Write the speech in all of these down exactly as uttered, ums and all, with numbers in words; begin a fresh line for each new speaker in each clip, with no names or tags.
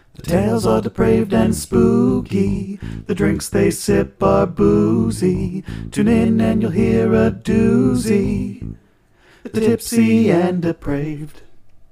The tales are depraved and spooky. The drinks they sip are boozy. Tune in and you'll hear a doozy. The tipsy and depraved.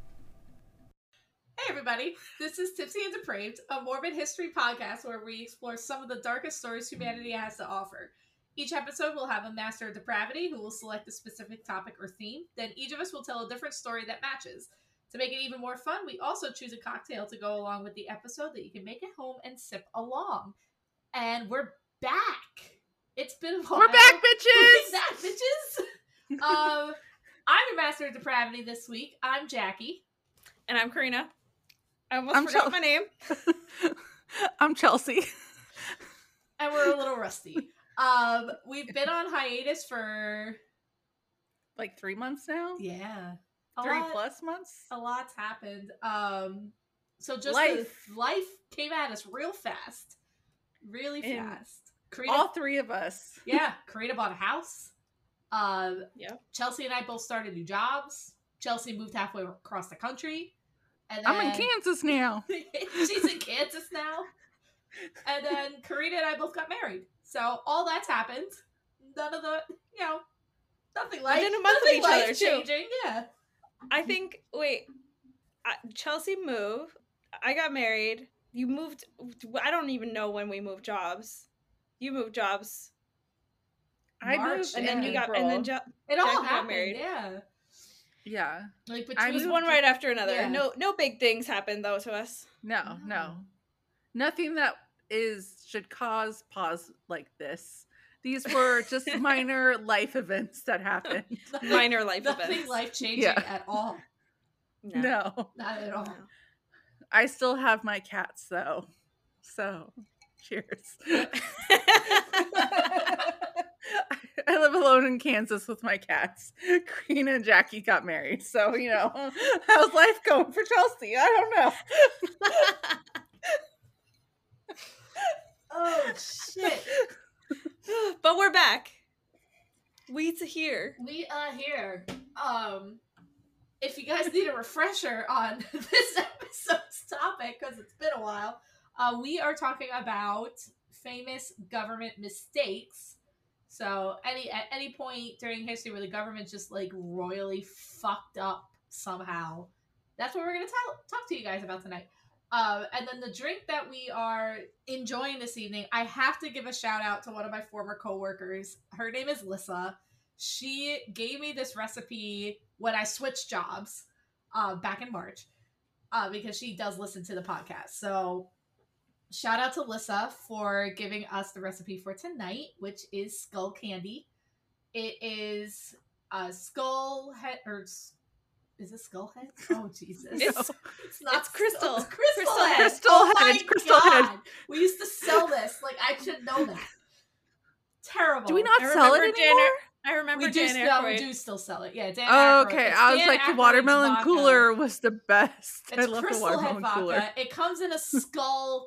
Hey everybody, this is Tipsy and Depraved, a morbid history podcast where we explore some of the darkest stories humanity has to offer. Each episode will have a master of depravity who will select a specific topic or theme. Then each of us will tell a different story that matches. To make it even more fun, we also choose a cocktail to go along with the episode that you can make at home and sip along. And we're back. It's been a while.
We're back, bitches.
We're back, bitches. um, I'm your master of depravity this week. I'm Jackie.
And I'm Karina. I almost
I'm
forgot
Chel-
my name.
I'm Chelsea.
And we're a little rusty. Um, we've been on hiatus for
Like three months now?
yeah, a
Three
lot,
plus months?
a lot's happened. Um, so just
Life.
the, life came at us real fast, really
And
fast. Karina,
All three of us.
yeah, Karina bought a house. Um,
Yeah.
Chelsea and I both started new jobs. Chelsea moved halfway across the country, and then
I'm in Kansas now.
she's in Kansas now. And then Karina and I both got married. So all that's happened. None of the, you know, nothing like
Within a month of
nothing
each other, too.
life-changing, yeah.
I think, wait, I, Chelsea moved. I got married. You moved, I don't even know when we moved jobs. You moved jobs.
I
March,
moved
And
yeah.
then you got, and then
April.
jo-
It all
Jackie got
happened,
married.
yeah.
Yeah.
Like
I
it was
between
one right after another.
Yeah.
No, no big things happened though to us.
No,
Oh.
no. Nothing that is should cause pause like this. These were just minor life events that happened.
nothing,
Minor life
nothing
events.
life-changing
Yeah.
at all.
No.
Not at all.
No.
I still have my cats though. So, cheers. I live alone in Kansas with my cats. Karina and Jackie got married. So, you know, how's life going for Chelsea? I don't know.
Oh, shit.
But we're back. We's here.
We are here. Um, if you guys need a refresher on this episode's topic, because it's been a while, uh, we are talking about famous government mistakes. So, any at any point during history where the government just like royally fucked up somehow, that's what we're gonna tell talk to you guys about tonight. Um, and then the drink that we are enjoying this evening, I have to give a shout out to one of my former coworkers. Her name is Lissa. She gave me this recipe when I switched jobs uh, back in March uh, because she does listen to the podcast. So shout out to Lissa for giving us the recipe for tonight, which is skull candy. It is a skull head, or is it skull head? Oh, Jesus.
It's,
It's not
it's crystal.
skull, it's crystal,
Crystal
head.
head.
Crystal
Oh
head,
my
crystal
God.
head.
We used to sell this. Like, I should know that. Terrible.
Do we not
I
sell it
remember
anymore?
Jan- I remember
We do,
Dan
still, we
Aykroyd.
do still sell it. Yeah, Dan
Oh,
Aykroyd.
okay.
It's
I was
Dan
like, the
Aykroyd's
watermelon
vodka.
cooler was the best.
It's
I love the
Crystal Head
watermelon
vodka.
cooler.
It comes in a skull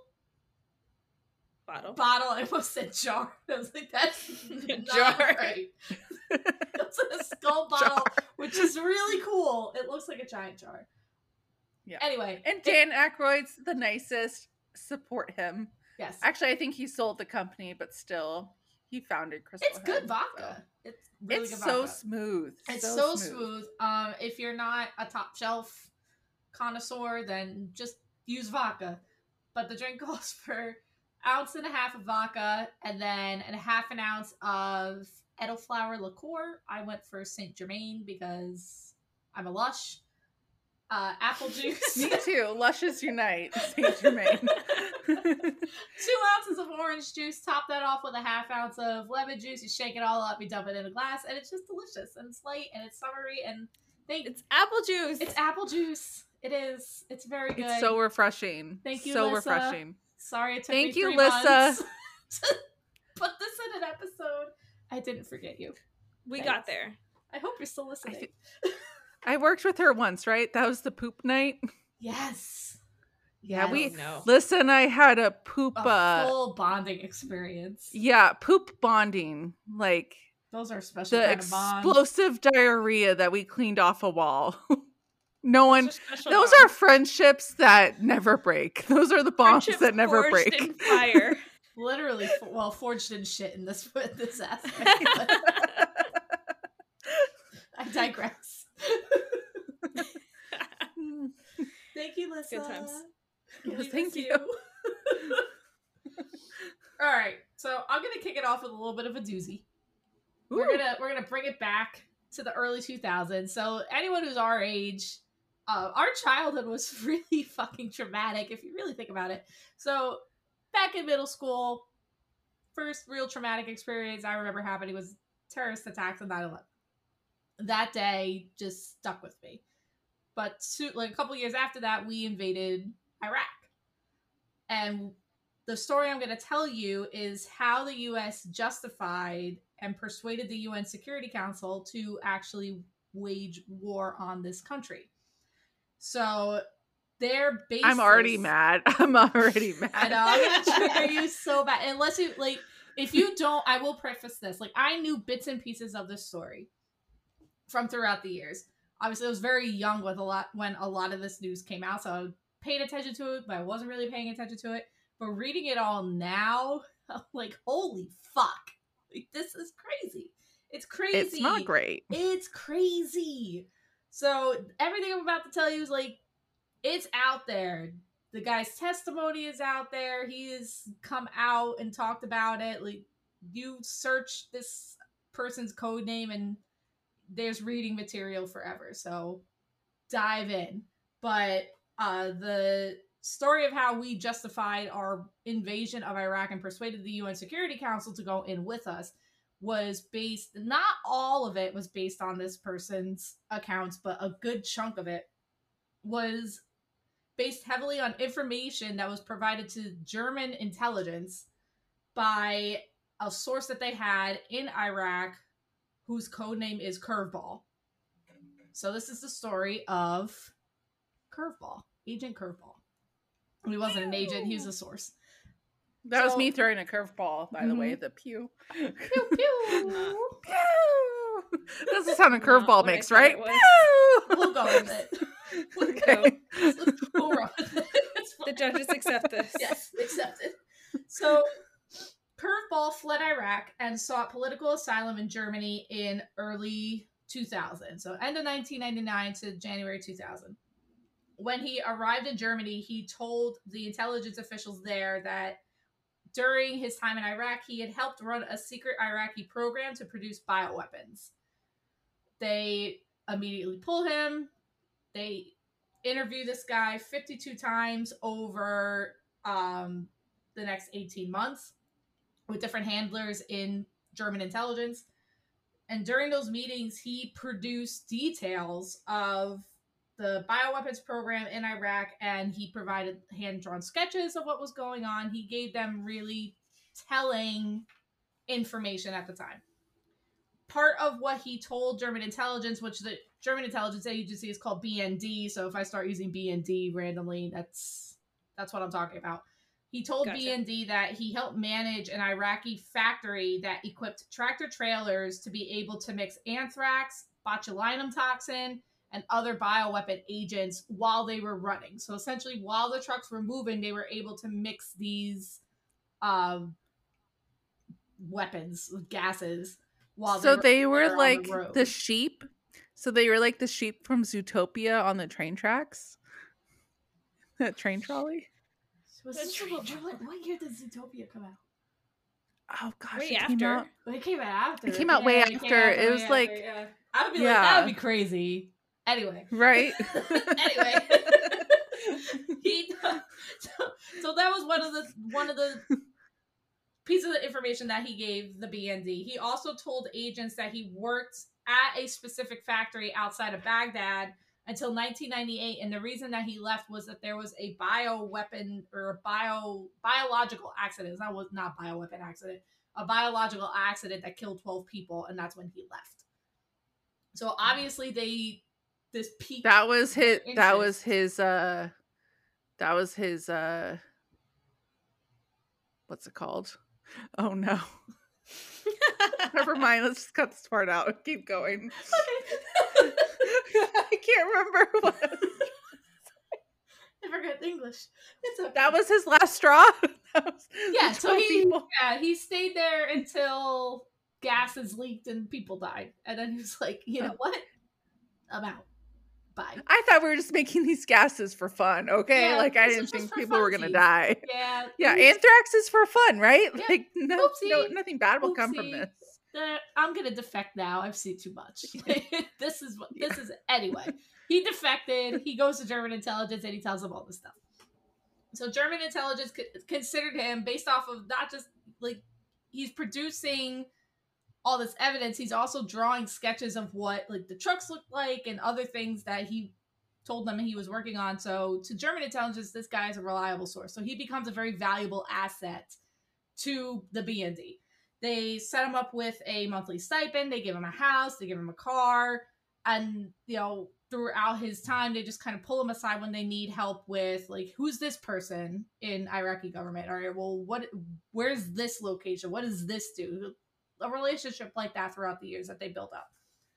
Bottle.
bottle. I almost said jar. I was like, that's not
Jar.
right. It comes in a skull bottle,
Jar.
which is really cool. It looks like a giant jar.
Yeah.
Anyway.
And
it-
Dan Aykroyd's the nicest. Support him.
yes.
Actually, I think he sold the company, but still, he founded Crystal
It's
Head,
good
so.
vodka. It's really
It's
good
so
vodka.
smooth.
It's so, smooth. Um, if you're not a top shelf connoisseur, then just use vodka. But the drink calls for ounce and a half of vodka and then and a half an ounce of elderflower liqueur. I went for Saint Germain because I'm a lush. Uh, apple juice.
Me too. Luscious Unite. Saint Germain.
Two ounces of orange juice. Top that off with a half ounce of lemon juice. You shake it all up. You dump it in a glass, and it's just delicious. And it's light, and it's summery, and they
It's apple juice.
It's apple juice. It is. It's very good.
It's so refreshing.
Thank you,
So
Lissa.
refreshing.
Sorry it took
Thank
me
you,
three
Lissa.
months to put this in an episode. I didn't forget you.
we
Thanks.
got there.
I hope you're still listening.
thi- I worked with her once, right? That was the poop night.
Yes.
Yeah, we
Yes.
no.
Lissa and I had a poop.
A
Uh,
full bonding experience.
yeah, poop bonding. Like
Those are special
the
kind of bonds.
explosive diarrhea that we cleaned off a wall. No one.
Those are special
Those
bonds.
are friendships that never break. Those are the bonds
Friendships
that never
forged
break.
in fire.
Literally, f- well, forged in shit in this this aspect. But I digress. Thank you, Lissa.
Good times.
Yes,
We
thank
miss
you.
All right, so I'm gonna kick it off with a little bit of a doozy.
Ooh.
We're gonna we're gonna bring it back to the early two thousands. So anyone who's our age, uh, our childhood was really fucking traumatic if you really think about it. So back in middle school, first real traumatic experience I remember happening was terrorist attacks on nine eleven. That day just stuck with me. But so, like a couple years after that, we invaded Iraq. And the story I'm going to tell you is how the U S justified and persuaded the U N Security Council to actually wage war on this country. So their basis...
I'm already mad. I'm already mad.
I know, I'm going to trigger you so bad. Unless you, like, if you don't, I will preface this. Like, I knew bits and pieces of this story from throughout the years. Obviously, I was very young with a lot when a lot of this news came out, so I paid attention to it, but I wasn't really paying attention to it. But reading it all now, I'm like, holy fuck. Like, this is crazy. It's crazy.
It's not great.
It's crazy. So everything I'm about to tell you is like, it's out there. The guy's testimony is out there. He has come out and talked about it. Like, you search this person's code name and there's reading material forever. So dive in. But uh, the story of how we justified our invasion of Iraq and persuaded the U N Security Council to go in with us was based, not all of it was based on this person's accounts, but a good chunk of it was based heavily on information that was provided to German intelligence by a source that they had in Iraq whose code name is Curveball. So this is the story of Curveball, Agent Curveball. He wasn't an agent, he was a source.
That was
So-
me throwing a curveball, by the
Mhm.
way. The pew.
Pew pew.
Pew! That's the sound a
Not
curveball
what I
makes,
thought
right?
it was.
Pew!
We'll go with it. We'll go.
Okay.
We'll run with it. It's
The
fine.
judges accept this.
Yes, accepted. So, Curveball fled Iraq and sought political asylum in Germany in early two thousand. So, end of nineteen ninety-nine to January two thousand. When he arrived in Germany, he told the intelligence officials there that during his time in Iraq, he had helped run a secret Iraqi program to produce bioweapons. They immediately pull him. They interview this guy fifty-two times over um, the next eighteen months with different handlers in German intelligence. And during those meetings, he produced details of the bioweapons program in Iraq, and he provided hand-drawn sketches of what was going on. He gave them really telling information at the time. Part of what he told German intelligence, which the German intelligence agency is called B N D, so if I start using B N D randomly, that's that's what I'm talking about. He told
Gotcha.
B N D that he helped manage an Iraqi factory that equipped tractor trailers to be able to mix anthrax, botulinum toxin, and other bioweapon agents while they were running. So essentially, while the trucks were moving, they were able to mix these um, weapons, gases, while
So
they
they
were,
were
there on
like
the road.
the sheep. So they were like the sheep from Zootopia on the train tracks. That train trolley.
Was
The
this
train
what,
trolley.
what, what year did Zootopia come out?
Oh gosh,
Way
it came
after.
out.
Well, it came out after.
It came out way
Yeah, came
after. It
way
was like-
yeah. I would be like,
Yeah.
that would be crazy. Anyway.
Right.
anyway. he, so, so that was one of the one of the pieces of information that he gave the B N D. He also told agents that he worked at a specific factory outside of Baghdad until nineteen ninety-eight, and the reason that he left was that there was a bioweapon or a bio biological accident. That was not bioweapon accident, a biological accident that killed twelve people, and that's when he left. So obviously they this peak
That was his. That was
interest.
his. Uh, that was his. Uh, what's it called? Oh no. Never mind. Let's just cut this part out. Keep going. I can't remember what.
I forgot English. It's okay.
That was his last straw. That was
Yeah,
the
so
twelve
he
people.
yeah, he stayed there until gases leaked and people died. And then he was like, you know what? I'm out. Bye.
I thought we were just making these gases for fun, okay?
Yeah,
like I
this
didn't
was just
think
for
people were gonna
funsies.
die.
Yeah.
Yeah,
oops,
anthrax is for fun, right?
Yeah,
Like no, no,
oopsie,
nothing bad will come from
oopsie.
this.
uh, I'm gonna defect now. I've seen too much. this is what
Yeah.
this is anyway. He defected. He goes to German intelligence and he tells them all this stuff. So German intelligence co- considered him based off of not just like he's producing all this evidence. He's also drawing sketches of what like the trucks look like and other things that he told them he was working on. So to German intelligence, this guy is a reliable source. So he becomes a very valuable asset to the B N D. They set him up with a monthly stipend. They give him a house. They give him a car. And, you know, throughout his time, they just kind of pull him aside when they need help with, like, who's this person in Iraqi government? All right, well, what? Where's this location? What does this do? A relationship like that throughout the years that they built up.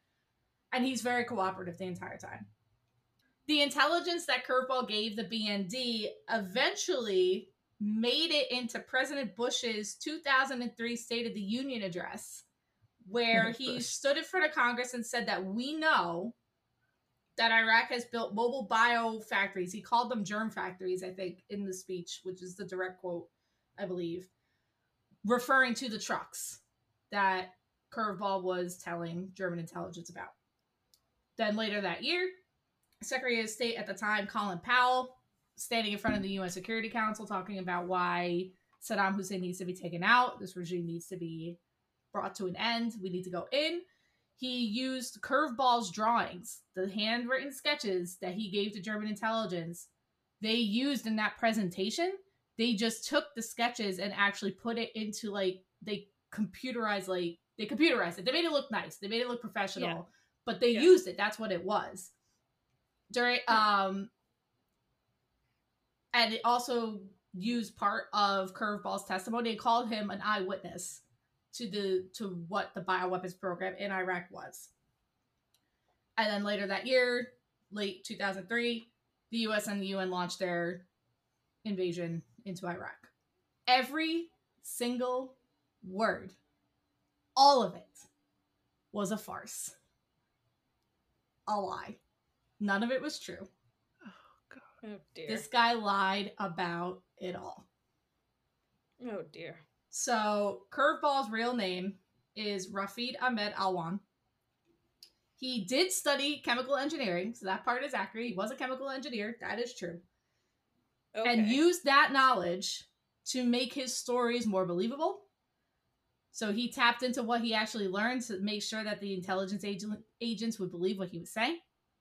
And he's very cooperative the entire time. The intelligence that Curveball gave the B N D eventually made it into President Bush's two thousand three State of the Union address, where
Oh,
he
Bush.
stood in front of Congress and said that we know that Iraq has built mobile bio factories. He called them germ factories, I think, in the speech, which is the direct quote, I believe, referring to the trucks that Curveball was telling German intelligence about. Then later that year, Secretary of State at the time, Colin Powell, standing in front of the U N Security Council talking about why Saddam Hussein needs to be taken out. This regime needs to be brought to an end. We need to go in. He used Curveball's drawings, the handwritten sketches that he gave to German intelligence. They used in that presentation. They just took the sketches and actually put it into like, they computerized, like, they computerized it. They made it look nice. They made it look professional,
Yeah.
but they
Yeah.
used it. That's what it was. During, um, and it also used part of Curveball's testimony. They called him an eyewitness to the to what the bioweapons program in Iraq was. And then later that year, late two thousand three, the U S and the U N launched their invasion into Iraq. Every single word, all of it, was a farce. A lie. None of it was true.
Oh dear.
This guy lied about it all.
Oh dear.
So, Curveball's real name is Rafid Ahmed Alwan. He did study chemical engineering, so that part is accurate. He was a chemical engineer. That is true.
Okay.
And used that knowledge to make his stories more believable. So he tapped into what he actually learned to make sure that the intelligence agent, agents would believe what he was saying.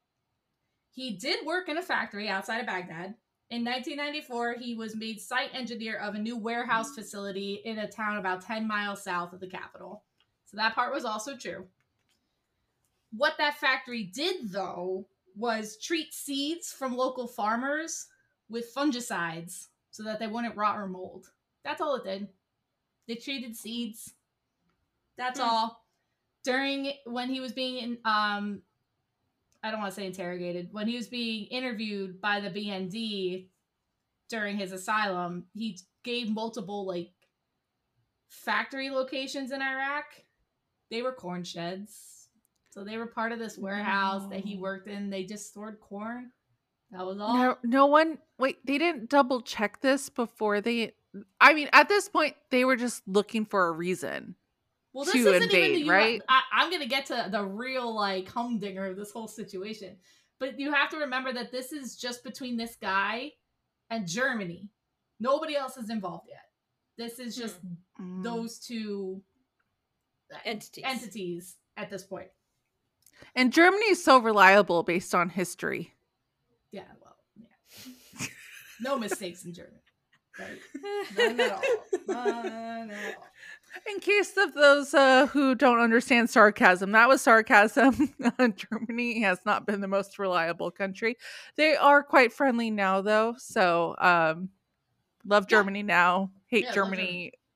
He did work in a factory outside of Baghdad. In nineteen ninety-four, he was made site engineer of a new warehouse facility in a town about ten miles south of the capital. So that part was also true. What that factory did, though, was treat seeds from local farmers with fungicides so that they wouldn't rot or mold. That's all it did. They treated seeds. That's
Hmm.
all. During, when he was being, um, I don't want to say interrogated, when he was being interviewed by the B N D during his asylum, he gave multiple, like, factory locations in Iraq. They were corn sheds. So they were part of this warehouse that he
No.
worked in. They just stored corn. That was all.
No, no one. Wait, they didn't double check this before they. I mean, at this point, they were just looking for a reason.
Well, this
to
isn't
invade,
even the U S.
right?
I, I'm going to get to the real, like, humdinger of this whole situation. But you have to remember that this is just between this guy and Germany. Nobody else is involved yet. This is just
Mm.
those two
Entities.
entities at this point.
And Germany is so reliable based on history.
Yeah, well, yeah. No mistakes in Germany. Right? None at all. None at all.
In case of those uh, who don't understand sarcasm, that was sarcasm. Germany has not been the most reliable country. They are quite friendly now, though. So, um, love
Yeah.
Germany now. Hate
Yeah, love
Germany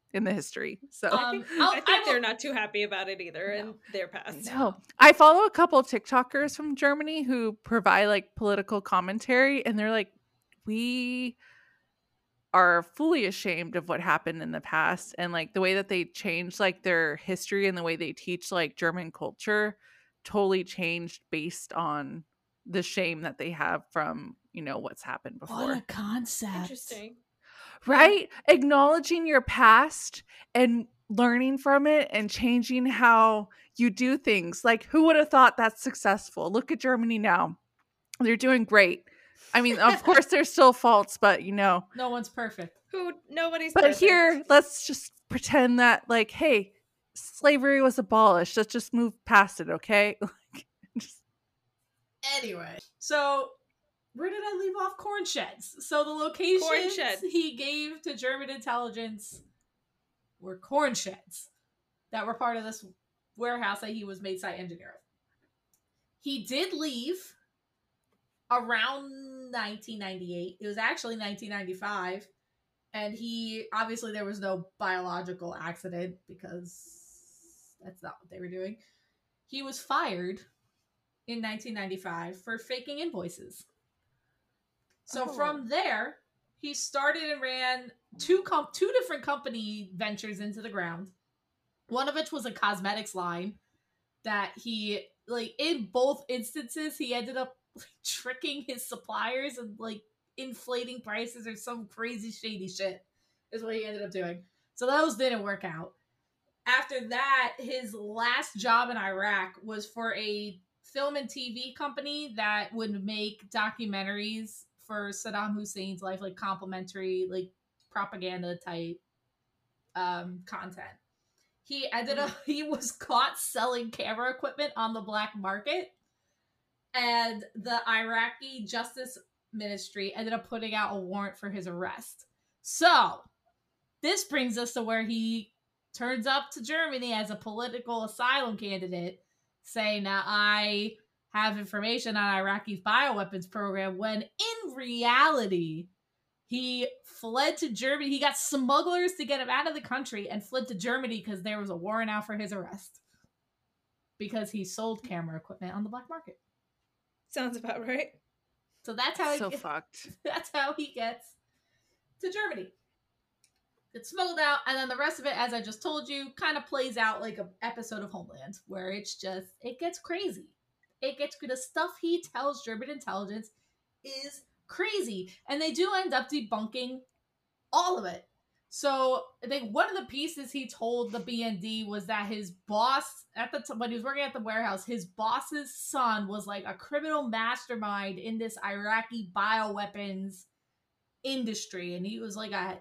in the history. So
Um,
I think,
I'll-
I think
I will-
they're not too happy about it either in their past.
no, I follow a couple of TikTokers from Germany who provide like political commentary, and they're like, we are fully ashamed of what happened in the past, and like the way that they changed like their history and the way they teach like German culture totally changed based on the shame that they have from, you know, what's happened before.
What a concept.
Interesting.
Right? Acknowledging your past and learning from it and changing how you do things. Like, who would have thought that's successful? Look at Germany now. They're doing great. I mean, of course, there's still faults, but you know.
No one's perfect.
Who nobody's
But
perfect.
here, let's just pretend that, like, hey, slavery was abolished. Let's just move past it, okay? Like, just...
Anyway, so where did I leave off? Corn sheds. So the locations
Corn shed.
he gave to German intelligence were corn sheds that were part of this warehouse that he was made site engineer of. He did leave around nineteen ninety-eight. It was actually nineteen ninety-five. And he, obviously there was no biological accident because that's not what they were doing. He was fired in nineteen ninety-five for faking invoices. So
Oh.
from there, he started and ran two com- two different company ventures into the ground. One of which was a cosmetics line that he, like, in both instances, he ended up like, tricking his suppliers and, like, inflating prices or some crazy shady shit is what he ended up doing. So those didn't work out. After that, his last job in Iraq was for a film and T V company that would make documentaries for Saddam Hussein's life, like complimentary, like propaganda type um, content. He ended up, he was caught selling camera equipment on the black market, and the Iraqi Justice Ministry ended up putting out a warrant for his arrest. So, this brings us to where he turns up to Germany as a political asylum candidate, saying, now I have information on Iraqi's bioweapons program, when in reality, he fled to Germany. He got smugglers to get him out of the country and fled to Germany because there was a warrant out for his arrest. Because he sold camera equipment on the black market.
Sounds about right.
So that's how he
So
gets,
fucked.
that's how he gets to Germany. It's smuggled out, and then the rest of it, as I just told you, kind of plays out like an episode of Homeland, where it's just, it gets crazy. It gets, the stuff he tells German intelligence is crazy. And they do end up debunking all of it. So I think one of the pieces he told the B N D was that his boss, at the t- when he was working at the warehouse, his boss's son was like a criminal mastermind in this Iraqi bioweapons industry. And he was like a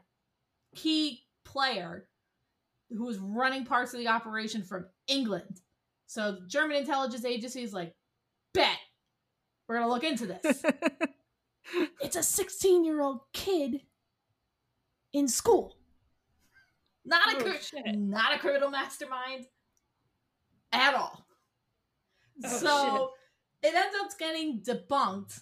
key player who was running parts of the operation from England. So the German intelligence agency is like, bet, we're going to look into this. It's a sixteen-year-old kid in school. Not a
Oh,
cri-
shit.
not a criminal mastermind at all.
Oh,
So it ends up getting debunked.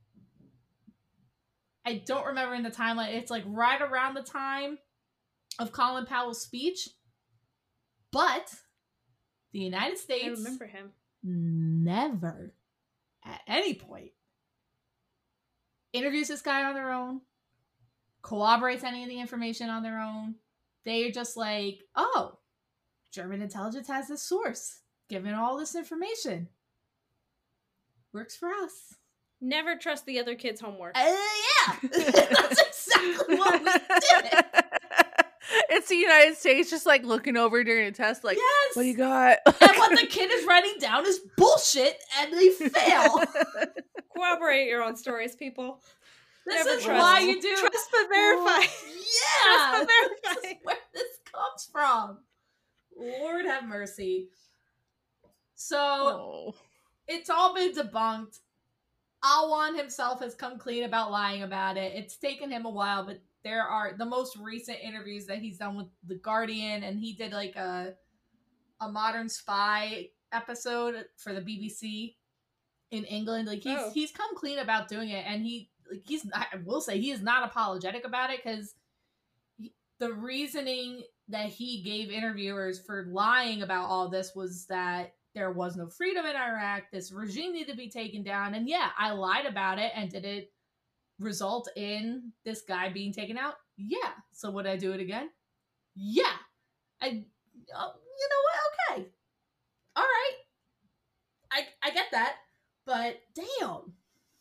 I don't remember in the timeline. It's like right around the time of Colin Powell's speech. But the United
I
States
remember him.
never, at any point, interviews this guy on their own, corroborates any of the information on their own. They're just like, oh, German intelligence has this source, giving all this information. Works for us.
Never trust the other kid's homework.
Uh, yeah, that's exactly what we did.
It's the United States just like looking over during a test, like,
Yes.
what do you got?
And what the kid is writing down is bullshit, and they fail.
Corroborate your own stories, people.
This
Never
is
trust.
why you do
Trust but verify.
Yeah,
Trust but
this
verify.
is where this comes from. Lord have mercy. So
Oh.
it's all been debunked. Alwan himself has come clean about lying about it. It's taken him a while, but there are the most recent interviews that he's done with The Guardian, and he did like a a Modern Spy episode for the B B C in England. Like he's
Oh.
he's come clean about doing it, and he like he's I will say he is not apologetic about it, because the reasoning that he gave interviewers for lying about all this was that there was no freedom in Iraq. This regime needed to be taken down. And yeah, I lied about it. And did it result in this guy being taken out? Yeah. So would I do it again? Yeah. I, uh, you know what? Okay. All right. I, I get that. But damn.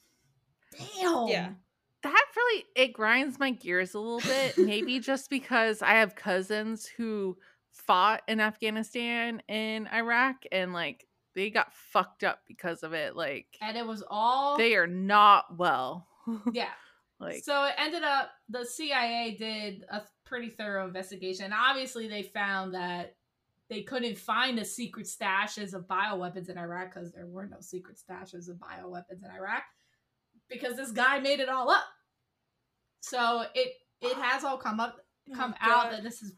Damn.
Yeah.
That really, it grinds my gears a little bit. Maybe just because I have cousins who fought in Afghanistan and Iraq, and like they got fucked up because of it. Like,
And it was all
they are not well.
yeah.
Like,
so it ended up the C I A did a pretty thorough investigation. Obviously, they found that they couldn't find the secret stashes of bioweapons in Iraq because there were no secret stashes of bioweapons in Iraq because this guy made it all up. So it it has all come up come
Oh,
out
God.
that this has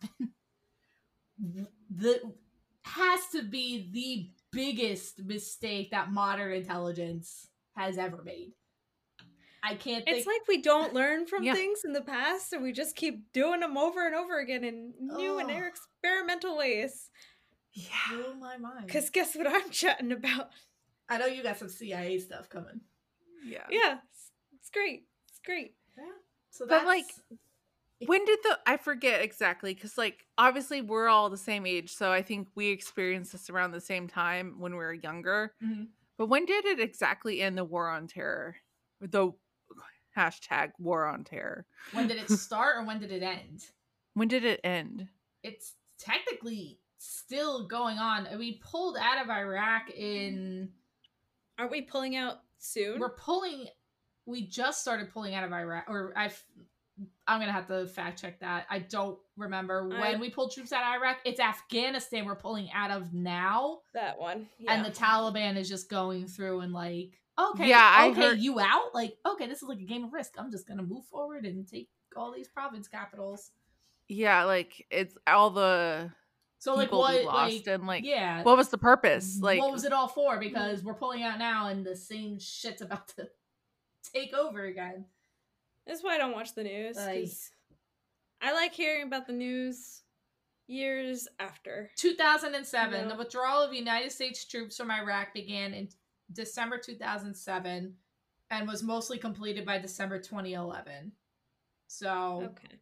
been the has to be the biggest mistake that modern intelligence has ever made. I can't think.
It's like we don't learn from
Yeah.
things in the past, so we just keep doing them over and over again in new and
Ugh.
experimental ways.
yeah.
blew my mind.
Because guess what I'm chatting about?
I know you got some C I A stuff coming.
Yeah.
Yeah, it's, it's great. It's great.
Yeah. So
But,
that's
like, When did the, I forget exactly, because like obviously we're all the same age, so I think we experienced this around the same time when we were younger.
Mhm.
But when did it exactly end the war on terror? The hashtag war on terror.
when did it start or when did it end?
When did it end?
It's technically still going on. We pulled out of Iraq in.
Aren't we pulling out soon?
We're pulling. We just started pulling out of Iraq, or I've. I'm gonna have to fact check that. I don't remember when
I-
we pulled troops out of Iraq. It's Afghanistan we're pulling out of now,
that one. Yeah.
and the Taliban is just going through and like, okay,
Yeah, I
okay,
heard-
you out? Like, okay, this is like a game of Risk. I'm just gonna move forward and take all these province capitals.
Yeah, like it's all the
So like
people
what?
we lost,
Like,
and like
yeah,
what was the purpose? Like,
what was it all for? Because we're pulling out now, and the same shit's about to take over again.
That's why I don't watch the news. 'Cause I like hearing about the news years after.
two thousand seven,
No.
the withdrawal of United States troops from Iraq began in December two thousand seven and was mostly completed by December twenty eleven. So,
Okay.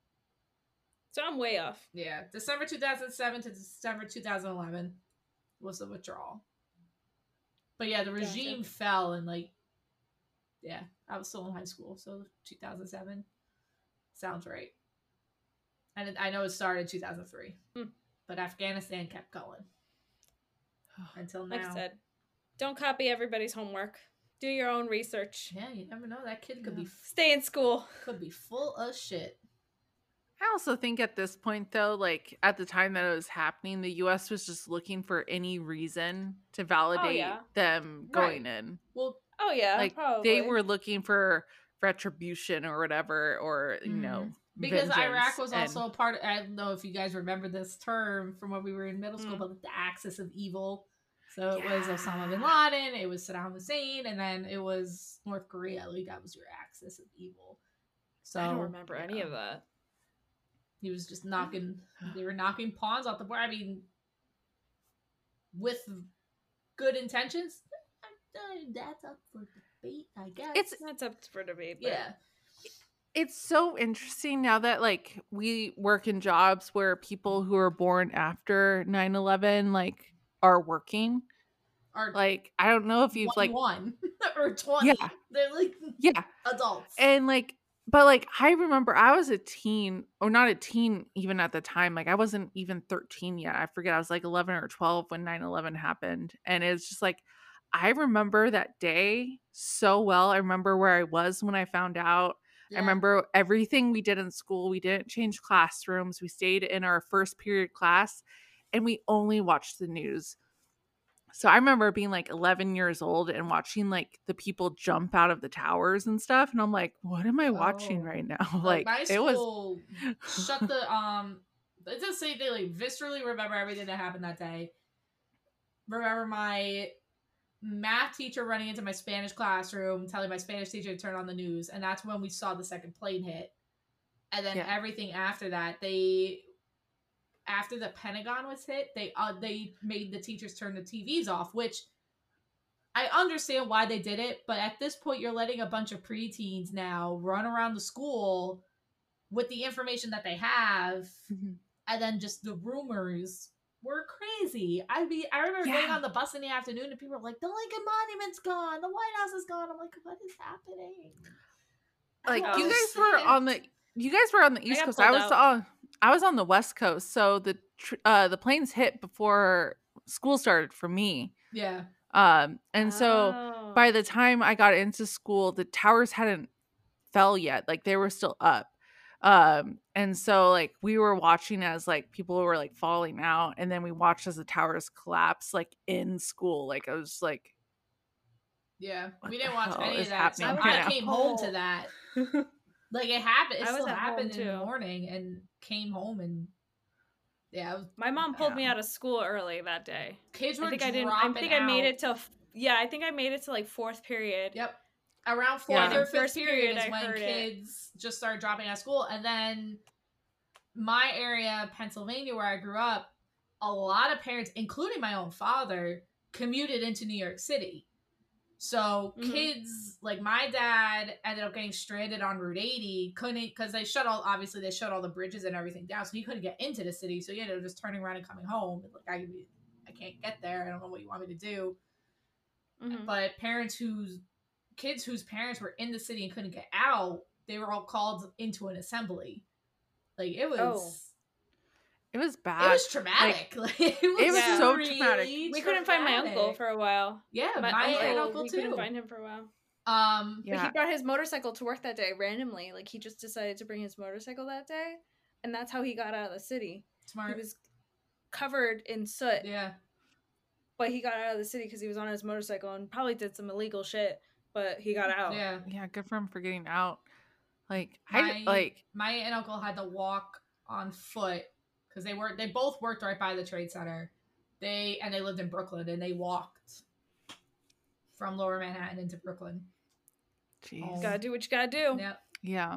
So I'm way off.
yeah, December two thousand seven to December two thousand eleven was the withdrawal. But yeah, the
Gotcha.
regime fell in like, yeah, I was still in high school, so two thousand seven sounds right. And it, I know it started in two thousand three,
Hmm.
but Afghanistan kept going until now.
Like I said, don't copy everybody's homework. Do your own research.
Yeah, you never know. That kid could be
Stay in school.
could be full of shit.
I also think at this point, though, like at the time that it was happening, the U S was just looking for any reason to validate
yeah.
them going in.
Well,
Oh yeah,
Like
probably.
they were looking for retribution or whatever, or you know,
because Iraq
vengeance,
was
and-
also a part. I don't know if you guys remember this term from when we were in middle school,
Mm.
but the axis of evil. So it was
Yeah.
Osama bin Laden, it was Saddam Hussein, and then it was North Korea. Like that was your axis of evil. So
I don't remember any
yeah.
of that.
He was just knocking. They were knocking pawns off the board. I mean, with good intentions. uh, That's up for debate, I guess.
It's
That's up for debate. But
yeah.
it's so interesting now that like we work in jobs where people who are born after nine eleven like are working.
Or
Like I don't know if you've like
one or twenty.
Yeah.
They're like
yeah.
adults.
And like, but like, I remember I was a teen, or not a teen even at the time. Like, I wasn't even thirteen yet. I forget. I was like eleven or twelve when nine eleven happened. And it's just like, I remember that day so well. I remember where I was when I found out.
Yeah.
I remember everything we did in school. We didn't change classrooms. We stayed in our first period class and we only watched the news. So I remember being like eleven years old and watching like the people jump out of the towers and stuff. And I'm like, what am I watching
Oh.
right now?
Like,
Like,
my
it was,
school shut the um it does say they like viscerally remember everything that happened that day. Remember my math teacher running into my Spanish classroom telling my Spanish teacher to turn on the news, and that's when we saw the second plane hit. and then
Yeah.
everything after that, they after the Pentagon was hit, they uh, they made the teachers turn the T Vs off, which I understand why they did it, but at this point, you're letting a bunch of preteens now run around the school with the information that they have,
Mhm.
and then just the rumors were crazy. I mean, I remember
Yeah.
going on the bus in the afternoon, and people were like, "The Lincoln Monument's gone, the White House is gone." I'm like, "What is happening?" I
Like
don't
you guys were
understand.
on the you guys were on the East
got
Coast. I
pulled
was
out.
on I was on the West Coast. So the tr- uh the planes hit before school started for me.
Yeah,
Um and so
Oh.
by the time I got into school, the towers hadn't fell yet. Like they were still up. Um and so like we were watching as like people were like falling out, and then we watched as the towers collapse like in school. Like I was like,
yeah.
what
We
the
didn't watch
hell
any
is
of that. So
happening
I
right now?
came home to that. Like it happened. It
I was
still
at home,
happened in the
too.
morning, and came home and yeah, it was,
My mom pulled me
Yeah.
out of school early that day.
kids were
I think I didn't. I
dropping
think I made
out.
it till. Yeah, I think I made it to like fourth period.
Yep. Around fourth
Yeah.
or fifth
First
period
period,
is
I
when
heard it.
kids just started dropping out of school. And then my area, Pennsylvania, where I grew up, a lot of parents, including my own father, commuted into New York City. So
Mhm.
kids, like my dad ended up getting stranded on Route eighty, couldn't, because they shut all, obviously they shut all the bridges and everything down, so he couldn't get into the city. So he ended up just turning around and coming home. Like, I, I can't get there. I don't know what you want me to do.
Mhm.
But parents whose kids whose parents were in the city and couldn't get out, they were all called into an assembly. Like it was,
Oh.
It was
it
bad.
was traumatic. Like, it was,
it was
Yeah.
so
really
traumatic.
We couldn't find my uncle
traumatic.
for a while.
Yeah, my,
My,
aunt and
uncle,
uncle
we
too.
couldn't find him for a while.
Um,
But
Yeah.
he brought his motorcycle to work that day randomly. Like he just decided to bring his motorcycle that day, and that's how he got out of the city.
smart.
He was covered in soot,
Yeah,
but he got out of the city because he was on his motorcycle and probably did some illegal shit. But he got out.
yeah.
Yeah, good for him for getting out. Like
My
I like
my aunt and uncle had to walk on foot because they worked. They both worked right by the Trade Center. They and they lived in Brooklyn, and they walked from Lower Manhattan into Brooklyn.
jeez.
Oh.
Gotta do what you gotta do.
Yep,
Yeah.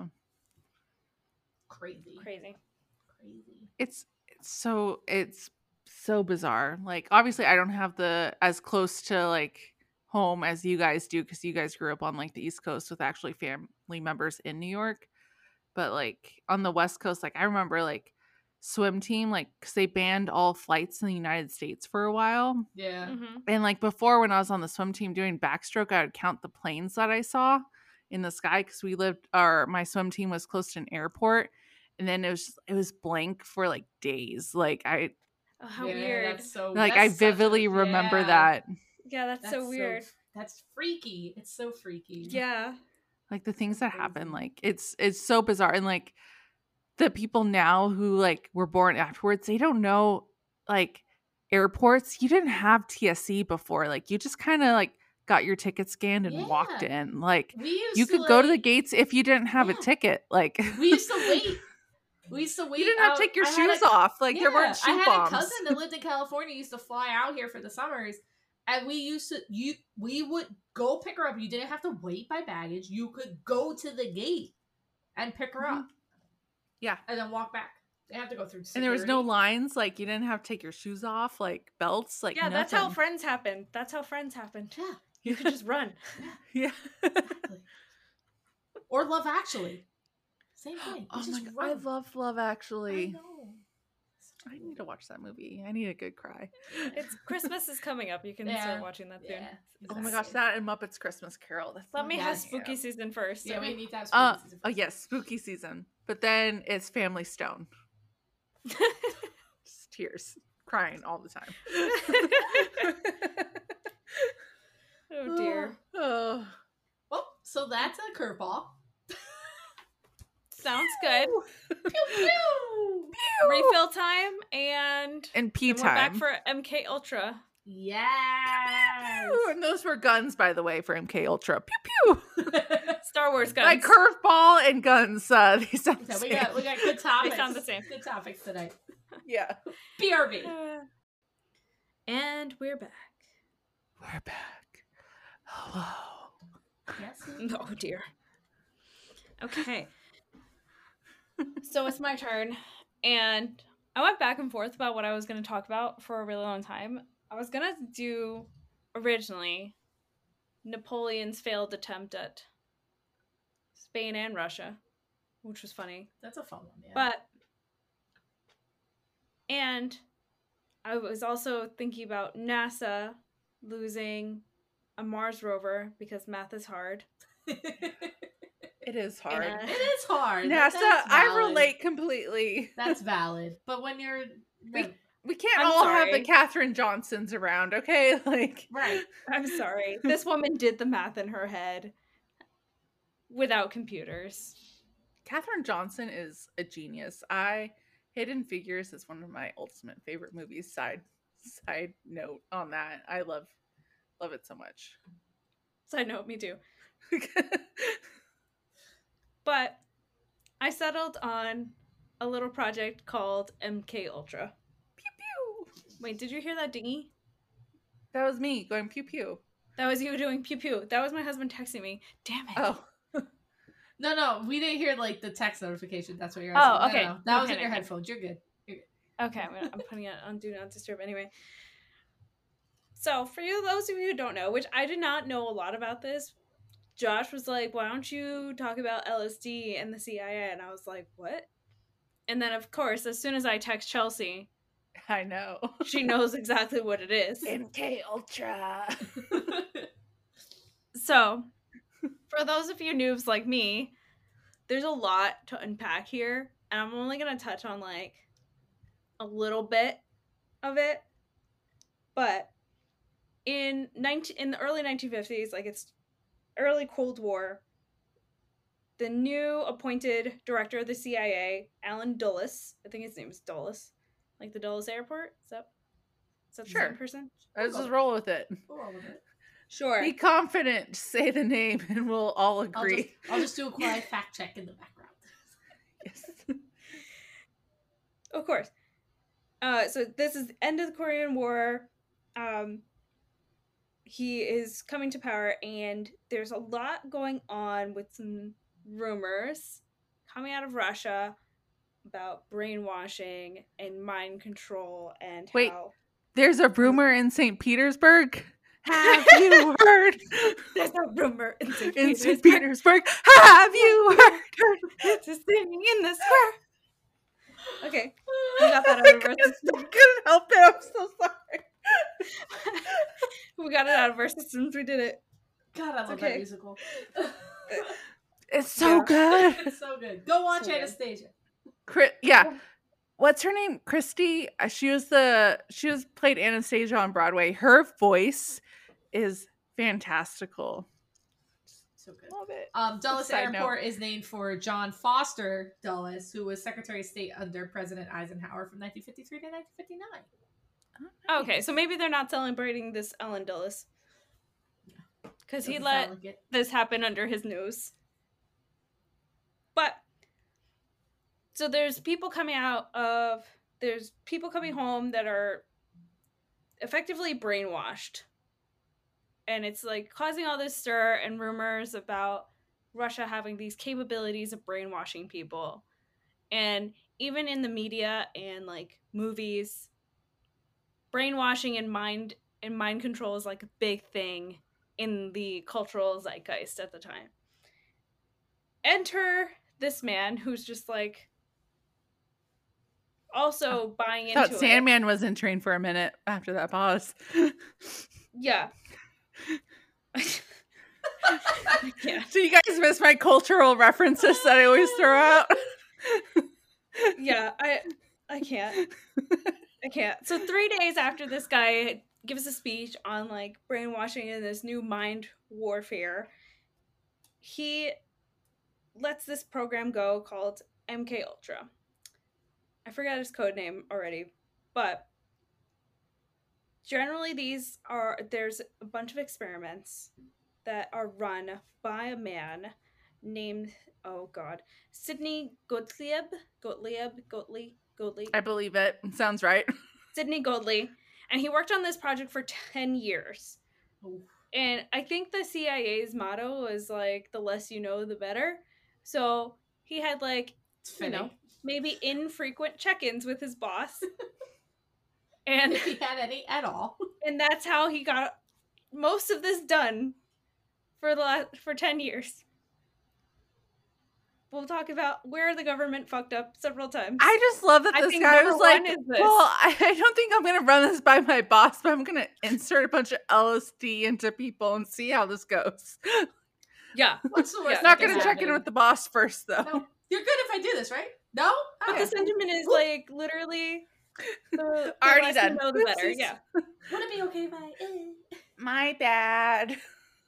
crazy,
Crazy.
crazy.
It's it's so it's so bizarre. Like obviously I don't have the as close to like home as you guys do, because you guys grew up on like the East Coast with actually family members in New York. But like on the West Coast, like I remember like swim team, like because they banned all flights in the United States for a while.
Yeah,
Mm-hmm.
And like before, when I was on the swim team doing backstroke, I would count the planes that I saw in the sky, because we lived, or my swim team was close to an airport, and then it was just, it was blank for like days. Like I
Oh, how
yeah,
weird.
That's so
like
that's
I
such a-
vividly remember
yeah,
that.
Yeah, that's, so weird.
that's freaky. It's so freaky.
Yeah.
Like the things that
Crazy.
happen, like it's it's so bizarre. And like the people now who like were born afterwards, they don't know like airports. You didn't have T S C before. Like you just kind of like got your ticket scanned and walked
Yeah.
in. Like
We used
you
to,
could go to the
like-
gates if you didn't have
Yeah.
a ticket. Like
We used to wait. We used to wait.
you didn't have
out-
to take your
I had
shoes
a-
off. Like there
Yeah,
weren't shoe
I had
bombs.
a cousin that lived in California, used to fly out here for the summers, and we used to you we would go pick her up. You didn't have to wait by baggage. You could go to the gate and pick her
Mhm.
up.
Yeah.
And then walk back. They have to go through security.
And there was no lines. Like you didn't have to take your shoes off, like belts. Like
Yeah, that's how
nothing.
friends happened. That's how friends happened.
Yeah.
You could just run.
Yeah.
Exactly. Or Love Actually. Same thing. You
Oh my
just
god,
run.
I love Love
I
Actually.
know.
I need to watch that movie. I need a good cry.
It's Christmas is coming up. You can
Yeah.
start watching that soon.
Yeah.
Oh my gosh, that and Muppets Christmas Carol. That's
Let me
Yeah.
have spooky season first.
Yeah, we need to have
Uh,
spooky season
oh
first.
yes, spooky season. But then it's Family Stone. Just tears, crying all the time.
Oh dear.
Oh,
Well, so that's a curveball.
Sounds good.
Pew pew.
Refill time and
and pee
then we're back
time.
for M K Ultra.
Yes.
Pew! And those were guns, by the way, for M K Ultra. Pew pew.
Star Wars guns.
Like curveball and guns. Uh, they sound the
So we
same.
got we got good topics.
sound the same.
Good topics tonight.
Yeah.
B R B.
And we're back.
We're back. Hello.
Yes.
Oh dear. Okay. So it's my turn, and I went back and forth about what I was going to talk about for a really long time. I was going to do originally Napoleon's failed attempt at Spain and Russia, which was funny.
That's a fun one, yeah.
But, and I was also thinking about NASA losing a Mars rover because math is hard.
It is hard.
And-
It is hard.
NASA,
That's
I
valid.
relate completely.
That's valid. But when you're
We- We can't
I'm
all have the
sorry.
Katherine Johnsons around, okay? Like,
right,
I'm sorry. This woman did the math in her head without computers.
Katherine Johnson is a genius. I Hidden Figures is one of my ultimate favorite movies. Side side note on that. I love love it so much.
Side note, me too. But I settled on a little project called M K Ultra.
Pew pew.
Wait, did you hear that dingy?
That was me going pew pew.
That was you doing pew pew. That was my husband texting me. Damn it.
Oh.
no, no, we didn't hear like the text notification. That's what you're
Oh,
asking.
okay.
No, no, that
No
was in your
panic.
headphones. You're good. You're good.
Okay, I'm, gonna, I'm putting it on Do Not Disturb anyway. So, for you, those of you who don't know, which I did not know a lot about this, Josh was like, why don't you talk about L S D and the C I A? And I was like, what? And then, of course, as soon as I text Chelsea,
I know.
she knows exactly what it is.
M K Ultra.
So, for those of you noobs like me, there's a lot to unpack here, and I'm only going to touch on, like, a little bit of it. But in nineteen in the early nineteen fifties, like, it's early Cold War, the new appointed director of the C I A, Alan Dulles, I think his name is Dulles, like the Dulles Airport, is that, is that the
Sure.
same person?
Let's just roll with it.
We'll roll with it.
Sure.
Be confident. Say the name and we'll all
I'll just,
agree.
I'll just do a quiet fact check in the background.
Yes.
Of course. Uh, so this is the end of the Korean War. Um, he is coming to power, and there's a lot going on with some rumors coming out of Russia about brainwashing and mind control and
Wait.
how
There's a rumor in Saint Petersburg. Have you heard?
there's a rumor in Saint
In Saint
Petersburg.
Petersburg. Have you heard?
It's a singing in the square. Okay, we got that out of our
I
system.
couldn't help it. I'm so sorry.
We got it out of our systems. We did it.
God, I love
okay.
that musical.
It's so
Yeah.
good.
It's so good. Go watch
So good.
Anastasia.
Chri- yeah. What's her name? Christy. Uh, She was the she was played Anastasia on Broadway. Her voice is fantastical.
So good.
Love it.
Um, Dulles
Side note.
Airport is named for John Foster Dulles, who was Secretary of State under President Eisenhower from nineteen fifty-three to nineteen fifty-nine.
Okay, so maybe they're not celebrating this Ellen Dulles. Because he
Doesn't
let
sound like it.
this happen under his nose. But, so there's people coming out of, there's people coming home that are effectively brainwashed. And it's like causing all this stir and rumors about Russia having these capabilities of brainwashing people. And even in the media and like movies, brainwashing and mind and mind control is like a big thing in the cultural zeitgeist at the time. Enter this man who's just like also buying
I
into
thought
it.
Sandman was in train for a minute after that pause.
Yeah. Yeah.
So you guys miss my cultural references that I always throw out?
Yeah, I I can't. I can't. So three days after this guy gives a speech on like brainwashing and this new mind warfare, he lets this program go called M K Ultra. I forgot his code name already, but generally these are there's a bunch of experiments that are run by a man named oh god Sidney Gottlieb Gottlieb Gottlieb Gottlieb
I believe it. Sounds right.
Sidney Gottlieb, and he worked on this project for ten years.
Oof.
And I think the C I A's motto was like the less you know the better. So he had like
It's
you
fitting.
know maybe infrequent check-ins with his boss. And
if he had any at all.
And that's how he got most of this done for the last, for ten years. We'll talk about where the government fucked up several times.
I just love that
I
this
think
guy
number
was like,
one is this.
well, I, I don't think I'm going to run this by my boss, but I'm going to insert a bunch of L S D into people and see how this goes.
Yeah.
What's the worst?
Yeah,
Not
that
going
can
to check in
happen?
with the boss first, though.
No, you're good if I do this, right? No?
But
Okay.
the sentiment is like literally the, the
Already
less you
done.
know, the better.
Oopsies.
Yeah.
Would it be okay if I... eh?
My bad.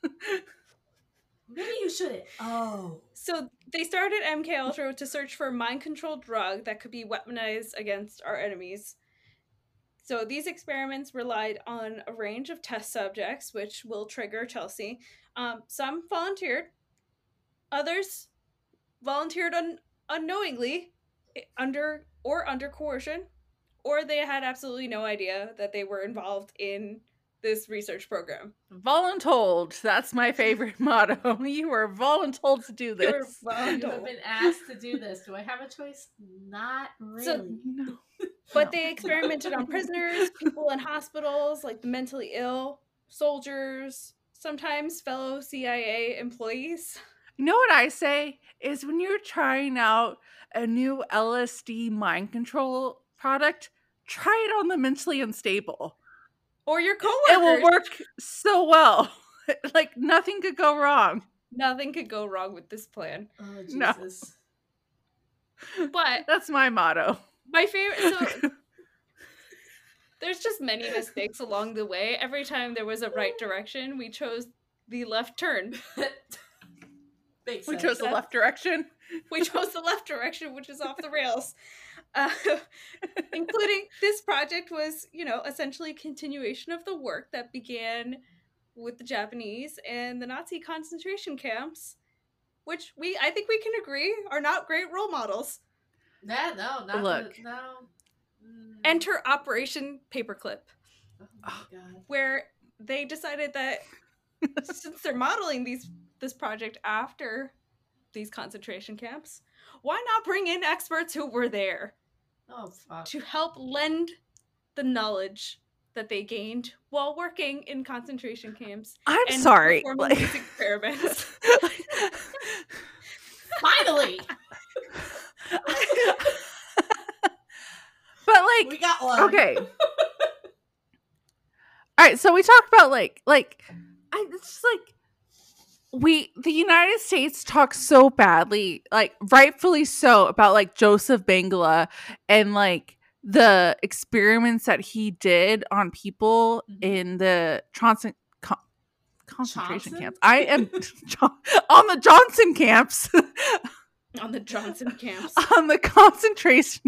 Maybe you shouldn't. Oh.
So they started M K Ultra to search for a mind-controlled drug that could be weaponized against our enemies. So these experiments relied on a range of test subjects, which will trigger Chelsea. Um, some volunteered, others volunteered un- unknowingly, under or under coercion, or they had absolutely no idea that they were involved in this research program.
Voluntold. That's my favorite motto. You were voluntold to do
They were
this.
You have
voluntold.
been asked to do this. Do I have a choice? Not really.
So-
No.
But they experimented on prisoners, people in hospitals, like the mentally ill, soldiers, sometimes fellow C I A employees.
You know what I say is when you're trying out a new L S D mind control product, try it on the mentally unstable.
Or your coworkers.
It will work so well. Like nothing could go wrong.
Nothing could go wrong with this plan.
Oh,
No.
Jesus.
But
That's my motto.
my favorite, so there's just many mistakes along the way. Every time there was a right direction, we chose the left turn.
Makes
We
sense.
chose the left direction.
We chose the left direction, which is off the rails. Uh, including this project was, you know, essentially a continuation of the work that began with the Japanese and the Nazi concentration camps, which we, I think we can agree, are not great role models.
Yeah, no, not
Look.
the, no. Mm.
Enter Operation Paperclip,
Oh my god.
where they decided that since they're modeling these this project after these concentration camps, why not bring in experts who were there
Oh fuck.
to help lend the knowledge that they gained while working in concentration camps
I'm
and
sorry.
performing
Like-
these experiments.
Finally,
But like,
we got one.
okay. All right, so we talked about like like I it's just like we the United States talks so badly, like rightfully so, about like Joseph Mengele and like the experiments that he did on people
Mhm.
in the Johnson con- concentration
Johnson?
camps. I am on the Johnson camps.
On the Johnson camps.
on the concentration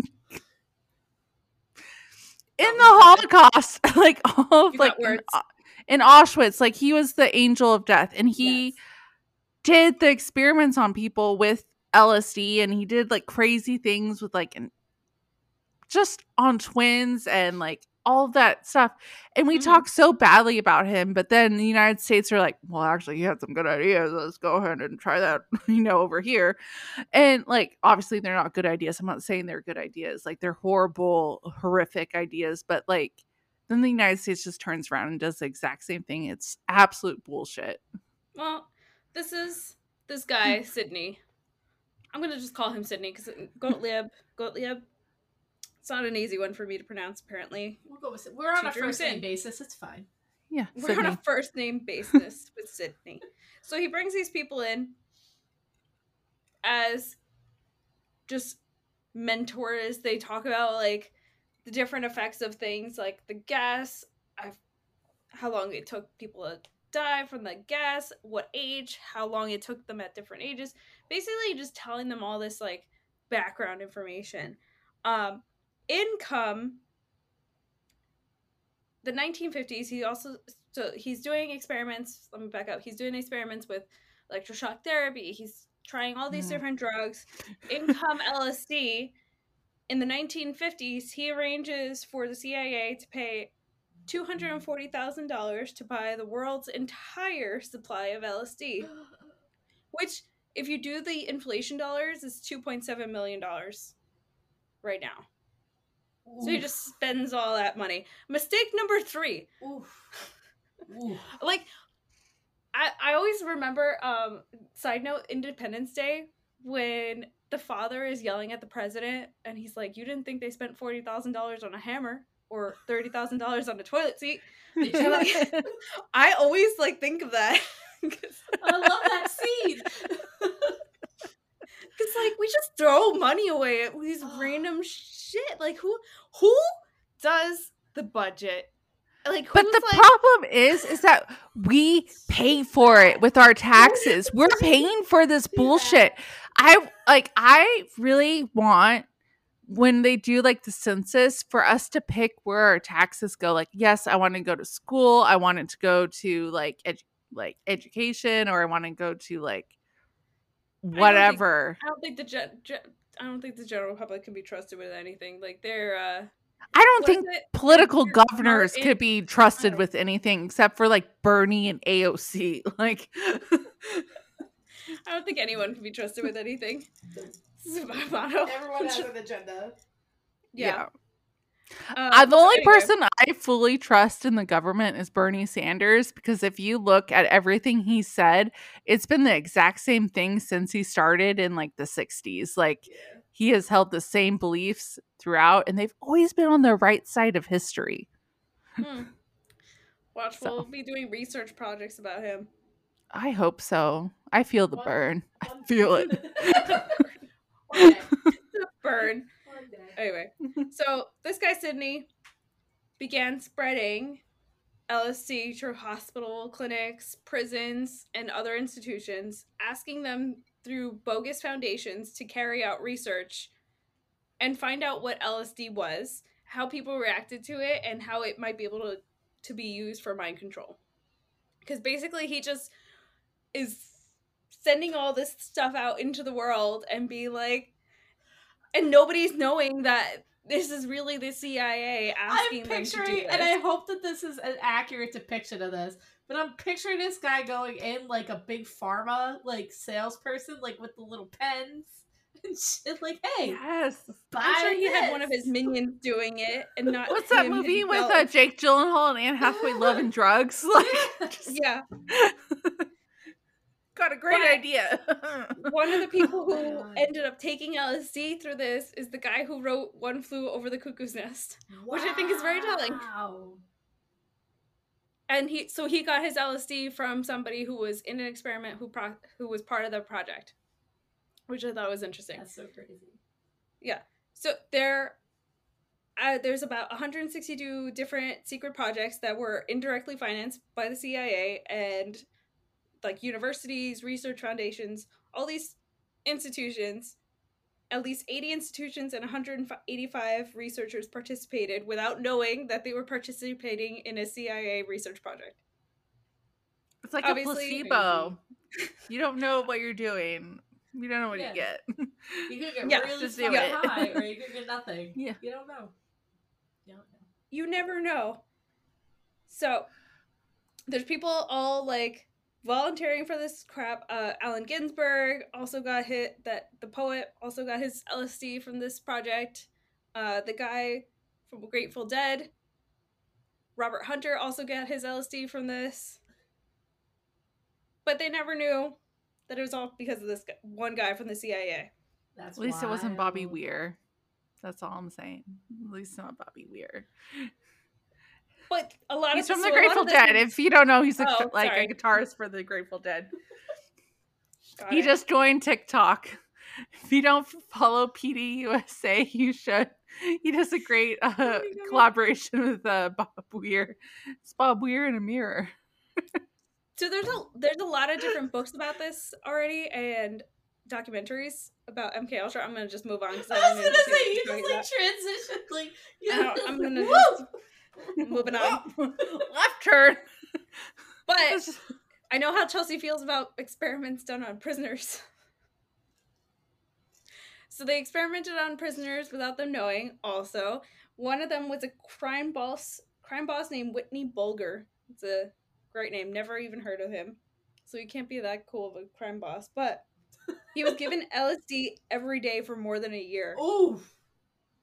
in
Oh,
the
you
Holocaust, like all of
You
like
got
in,
words.
Au- in Auschwitz, like he was the angel of death, and he
Yes.
did the experiments on people with L S D, and he did like crazy things with like an, just on twins and like all of that stuff. And we
Mhm.
talk so badly about him, but then the United States are like, well, actually, he had some good ideas. Let's go ahead and try that, you know, over here. And like, obviously, they're not good ideas. I'm not saying they're good ideas. Like, they're horrible, horrific ideas. But like, then the United States just turns around and does the exact same thing. It's absolute bullshit.
Well, this is this guy, Sydney. I'm going to just call him Sydney because Gottlieb, Gottlieb, it's not an easy one for me to pronounce, apparently.
We'll go with it. We're on a
Two
first
drinks in.
name basis. It's fine.
Yeah,
We're on
Sydney.
a first name basis with Sydney. So he brings these people in as just mentors. They talk about like the different effects of things like the gas, I've, how long it took people to die from the gas, what age, how long it took them at different ages. Basically just telling them all this like background information. Um, income the nineteen fifties, he also so he's doing experiments. Let me back up. He's doing experiments with electroshock therapy. He's trying all these
Mm.
different drugs. Income L S D. In the nineteen fifties, he arranges for the C I A to pay two hundred forty thousand dollars to buy the world's entire supply of L S D, which, if you do the inflation dollars, is two point seven million dollars. right now. So he
Oof.
just spends all that money. Mistake number three.
Oof. Oof.
Like, I, I always remember, um, side note, Independence Day, when the father is yelling at the president, and he's like, you didn't think they spent forty thousand dollars on a hammer, or thirty thousand dollars on a toilet seat.
Did
And,
you?
like, I always, like, think of that.
I love that scene.
Because, like, we just throw money away at these random shit. Like, who who does the budget? Like,
But
who's
the
like,
problem is, is that we pay for it with our taxes. We're paying for this bullshit. I like. I really want when they do like the census for us to pick where our taxes go. Like, yes, I want to go to school. I want it to go to like edu- like education, or I want to go to like whatever.
I don't think the gen- gen- I don't think the general public can be trusted with anything. Like, they're uh
I don't
what
think
is it?
political
You're
governors
smart
could
in-
be trusted
Oh.
with anything except for like Bernie and A O C. Like,
I don't think anyone can be trusted with anything. This is my motto.
Everyone has an agenda.
Yeah.
Uh,
Um,
the
so
only
anyway,
person I fully trust in the government is Bernie Sanders, because if you look at everything he said, it's been the exact same thing since he started in like the sixties. Like, he has held the same beliefs throughout, and they've always been on the right side of history.
hmm. Watch,
So.
we'll be doing research projects about him.
I hope so. I feel the
One-
burn. I
one-
feel it.
One day.
Burn.
One day.
Anyway, so this guy Sidney began spreading L S D to hospital, clinics, prisons, and other institutions, asking them through bogus foundations to carry out research and find out what L S D was, how people reacted to it, and how it might be able to, to be used for mind control. Because basically he just is sending all this stuff out into the world and be like, and nobody's knowing that this is really the C I A asking
I'm
them to do
picturing,
this.
and I hope that this is an accurate depiction of this, but I'm picturing this guy going in like a big pharma, like, salesperson, like, with the little pens and shit, like, hey,
Yes.
buy
I'm sure he
this.
had one of his minions doing it, and not
What's that
him
movie with
himself.
uh, Jake Gyllenhaal and Anne Hathaway, Love and Drugs? Like, just
Yeah,
got a great
But-
idea.
one of the people
Oh
who
my God.
ended up taking L S D through this is the guy who wrote One Flew Over the Cuckoo's Nest, which I think is very telling.
Wow.
and he so he got his L S D from somebody who was in an experiment who pro- who was part of the project, which I thought was interesting.
That's so crazy.
So there, uh, there's about one hundred sixty-two different secret projects that were indirectly financed by the C I A and like universities, research foundations, all these institutions. At least eighty institutions and one hundred eighty-five researchers participated without knowing that they were participating in a C I A research project.
It's like
Obviously-
a placebo. You don't know what you're doing. You don't know what
Yeah.
you get.
You could get
Yeah,
really
just do
fucking
it.
high, or you could get nothing.
Yeah.
You don't know. You don't know.
You never know. So there's people all like volunteering for this crap. Uh, Allen Ginsberg also got hit. That the poet also got his L S D from this project. Uh, the guy from Grateful Dead, Robert Hunter, also got his L S D from this. But they never knew that it was all because of this guy, one guy from the C I A.
That's
At least it wasn't Bobby
wild.
Weir. That's all I'm saying. At least not Bobby Weir.
But a lot
He's
of
from
so
the
a lot
Grateful
of this
Dead.
is-
If you don't know, he's a,
Oh,
like
sorry.
a guitarist for the Grateful Dead.
Got
He
it.
just joined TikTok. If you don't follow P D U S A, you should. He does a great uh,
my God.
collaboration with uh, Bob Weir. It's Bob Weir in a mirror.
So there's a there's a lot of different books about this already and documentaries about M K Ultra. I'm gonna just move on because
I
I
was
don't
gonna
know
say you just like transitioned, like you
I know, I'm gonna
Woo!
just- moving on.
Left turn.
But I know how Chelsea feels about experiments done on prisoners. So they experimented on prisoners without them knowing. Also, one of them was a crime boss, crime boss named Whitney Bulger. It's a great name. Never even heard of him, so he can't be that cool of a crime boss. But he was given L S D every day for more than a year.
Ooh.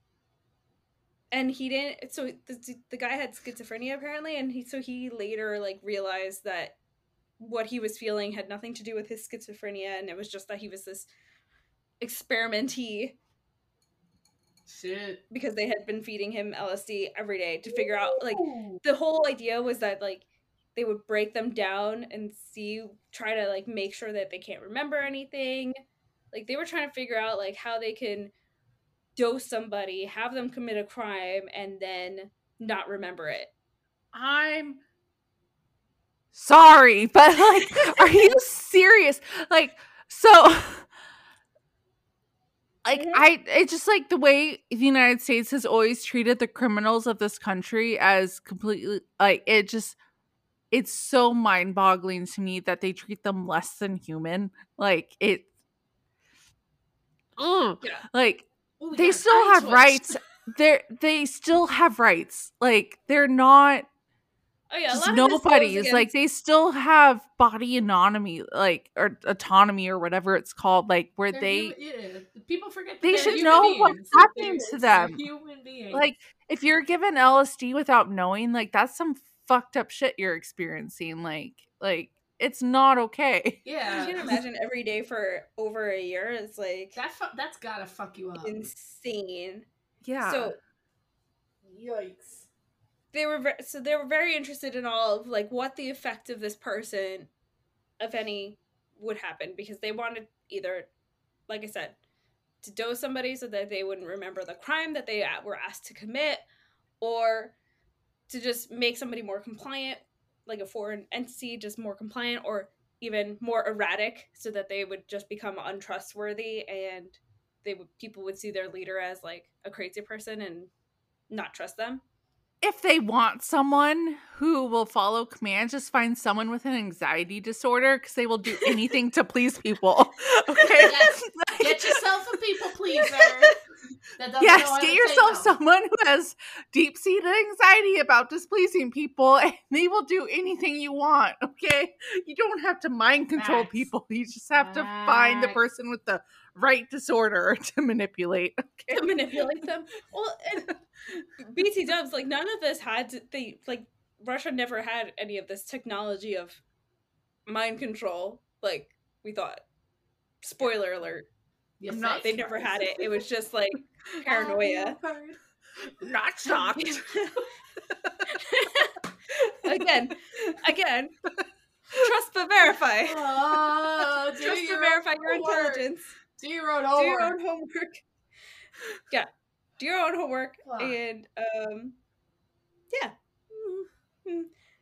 and he didn't. So the the guy had schizophrenia apparently, and he so he later like realized that what he was feeling had nothing to do with his schizophrenia, and it was just that he was this experimentee.
Shit.
Because they had been feeding him L S D every day to figure out, like, the whole idea was that, like, they would break them down and see, try to, like, make sure that they can't remember anything. Like, they were trying to figure out, like, how they can dose somebody, have them commit a crime, and then not remember it.
I'm sorry, but, like, are you serious? Like, so... Like, mm-hmm. I, it's just like the way the United States has always treated the criminals of this country as completely, like, it just, it's so mind-boggling to me that they treat them less than human. Like, it, ugh. Yeah. Like, Ooh, they still have rights. They're, they still have rights. Like, they're not,
oh, yeah,
just nobody's, like, they still have body autonomy, like, or autonomy or whatever it's called, like, where
they're
they...
Human, yeah. People forget that
they should know beings. What's happening to them.
Human beings.
Like, if you're given L S D without knowing, like, that's some fucked up shit you're experiencing. Like, like it's not okay.
Yeah,
you can imagine every day for over a year. It's like
that. Fu- that's gotta fuck you up.
Insane.
Yeah.
So,
yikes.
They were ve- so they were very interested in all of like what the effect of this person, if any, would happen, because they wanted either, like I said, to dose somebody so that they wouldn't remember the crime that they were asked to commit, or to just make somebody more compliant, like a foreign entity, just more compliant, or even more erratic, so that they would just become untrustworthy and they would people would see their leader as like a crazy person and not trust them.
If they want someone who will follow commands, just find someone with an anxiety disorder, because they will do anything to please people. Okay,
yes. Get yourself a people pleaser. That
yes, get yourself someone who has deep-seated anxiety about displeasing people, and they will do anything you want. Okay, you don't have to mind control Max. people. You just have Max. to find the person with the right disorder to manipulate. Okay,
to manipulate them. Well, and B T Dubs, like, none of this had to, they like Russia never had any of this technology of mind control like we thought. Spoiler alert.
Yes,
not, they never had it. It was just like paranoia.
Not shocked.
again, again. Trust but verify.
Oh,
trust but verify your
homework.
intelligence.
Do your own homework.
Do your own homework. Yeah. Do your own homework.
Wow.
And um yeah. Mm-hmm.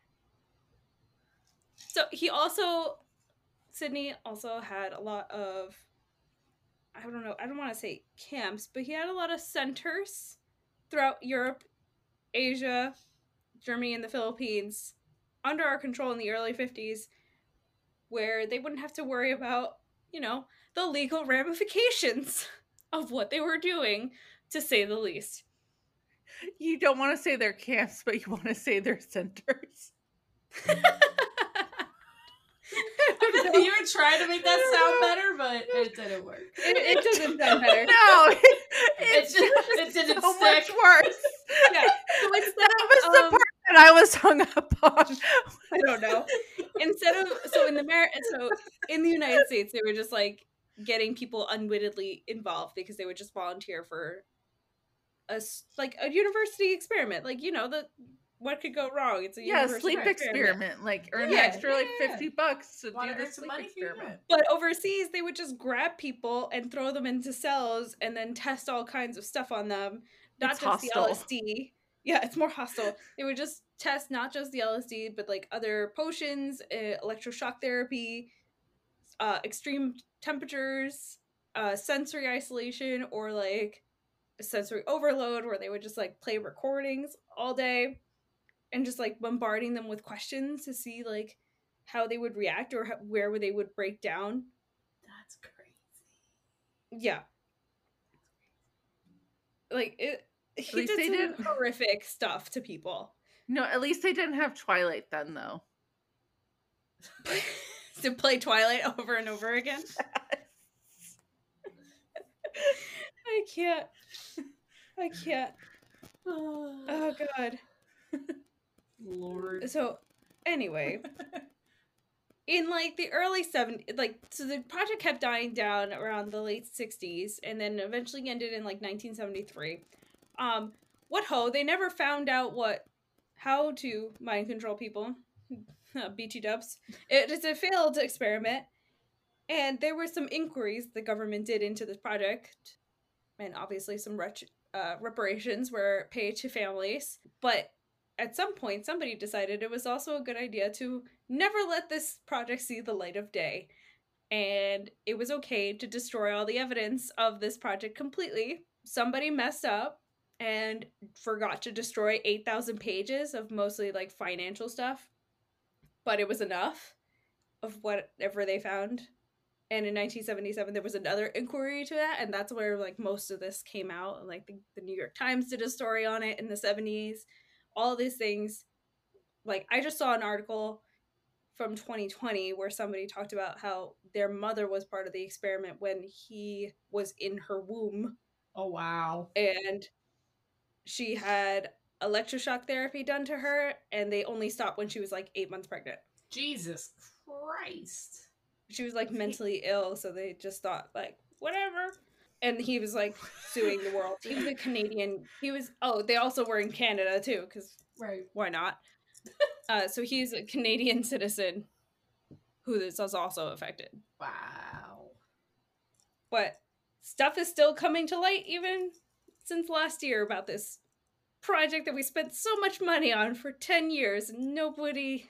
So he also Sydney also had a lot of I don't know, I don't want to say camps, but he had a lot of centers throughout Europe, Asia, Germany, and the Philippines under our control in the early fifties, where they wouldn't have to worry about, you know, the legal ramifications of what they were doing, to say the least.
You don't want to say they're camps, but you want to say they're centers.
You were trying to make that sound better, but it didn't work.
It, it doesn't sound better.
No, it,
it, just, it didn't
so
stick.
much worse.
Yeah, so instead
that was
um,
the part that I was hung up on.
I don't know. Instead of so in the Mer- so in the United States, they were just like getting people unwittingly involved because they would just volunteer for a like a university experiment, like, you know, the. What could go wrong? It's a
yeah, sleep experiment. experiment. Like earn
yeah,
extra
yeah,
like
yeah.
fifty bucks to
Wanna
do the sleep experiment.
But overseas, they would just grab people and throw them into cells and then test all kinds of stuff on them. Not
it's
just
hostile.
the L S D. Yeah, it's more hostile. They would just test not just the L S D, but like other potions, uh, electroshock therapy, uh, extreme temperatures, uh, sensory isolation, or like a sensory overload where they would just like play recordings all day. And just, like, bombarding them with questions to see, like, how they would react or how, where they would break down.
That's crazy.
Yeah. Like, it, he
least
did
they
some
didn't-
horrific stuff to people.
No, at least they didn't have Twilight then, though.
To play Twilight over and over again? I can't. I can't. Oh god.
Lord.
So anyway, in like the early seventies, like so the project kept dying down around the late sixties and then eventually ended in like nineteen seventy-three. Um what ho, they never found out what how to mind control people. B T dubs. It is a failed experiment. And there were some inquiries the government did into this project, and obviously some ret- uh, reparations were paid to families. But at some point, somebody decided it was also a good idea to never let this project see the light of day. And it was okay to destroy all the evidence of this project completely. Somebody messed up and forgot to destroy eight thousand pages of mostly like financial stuff, but it was enough of whatever they found. And in nineteen seventy-seven, there was another inquiry to that, and that's where like most of this came out. And like the, the New York Times did a story on it in the seventies. All these things. Like I just saw an article from twenty twenty where somebody talked about how their mother was part of the experiment when he was in her womb.
Oh wow.
And she had electroshock therapy done to her, and they only stopped when she was like eight months pregnant.
Jesus Christ.
She was like mentally ill, so they just thought like whatever. And he was like suing the world. He was a Canadian. He was oh, they also were in Canada too, because
right,
why not? uh, so he's a Canadian citizen who this was also affected.
Wow.
But stuff is still coming to light even since last year about this project that we spent so much money on for ten years, and nobody.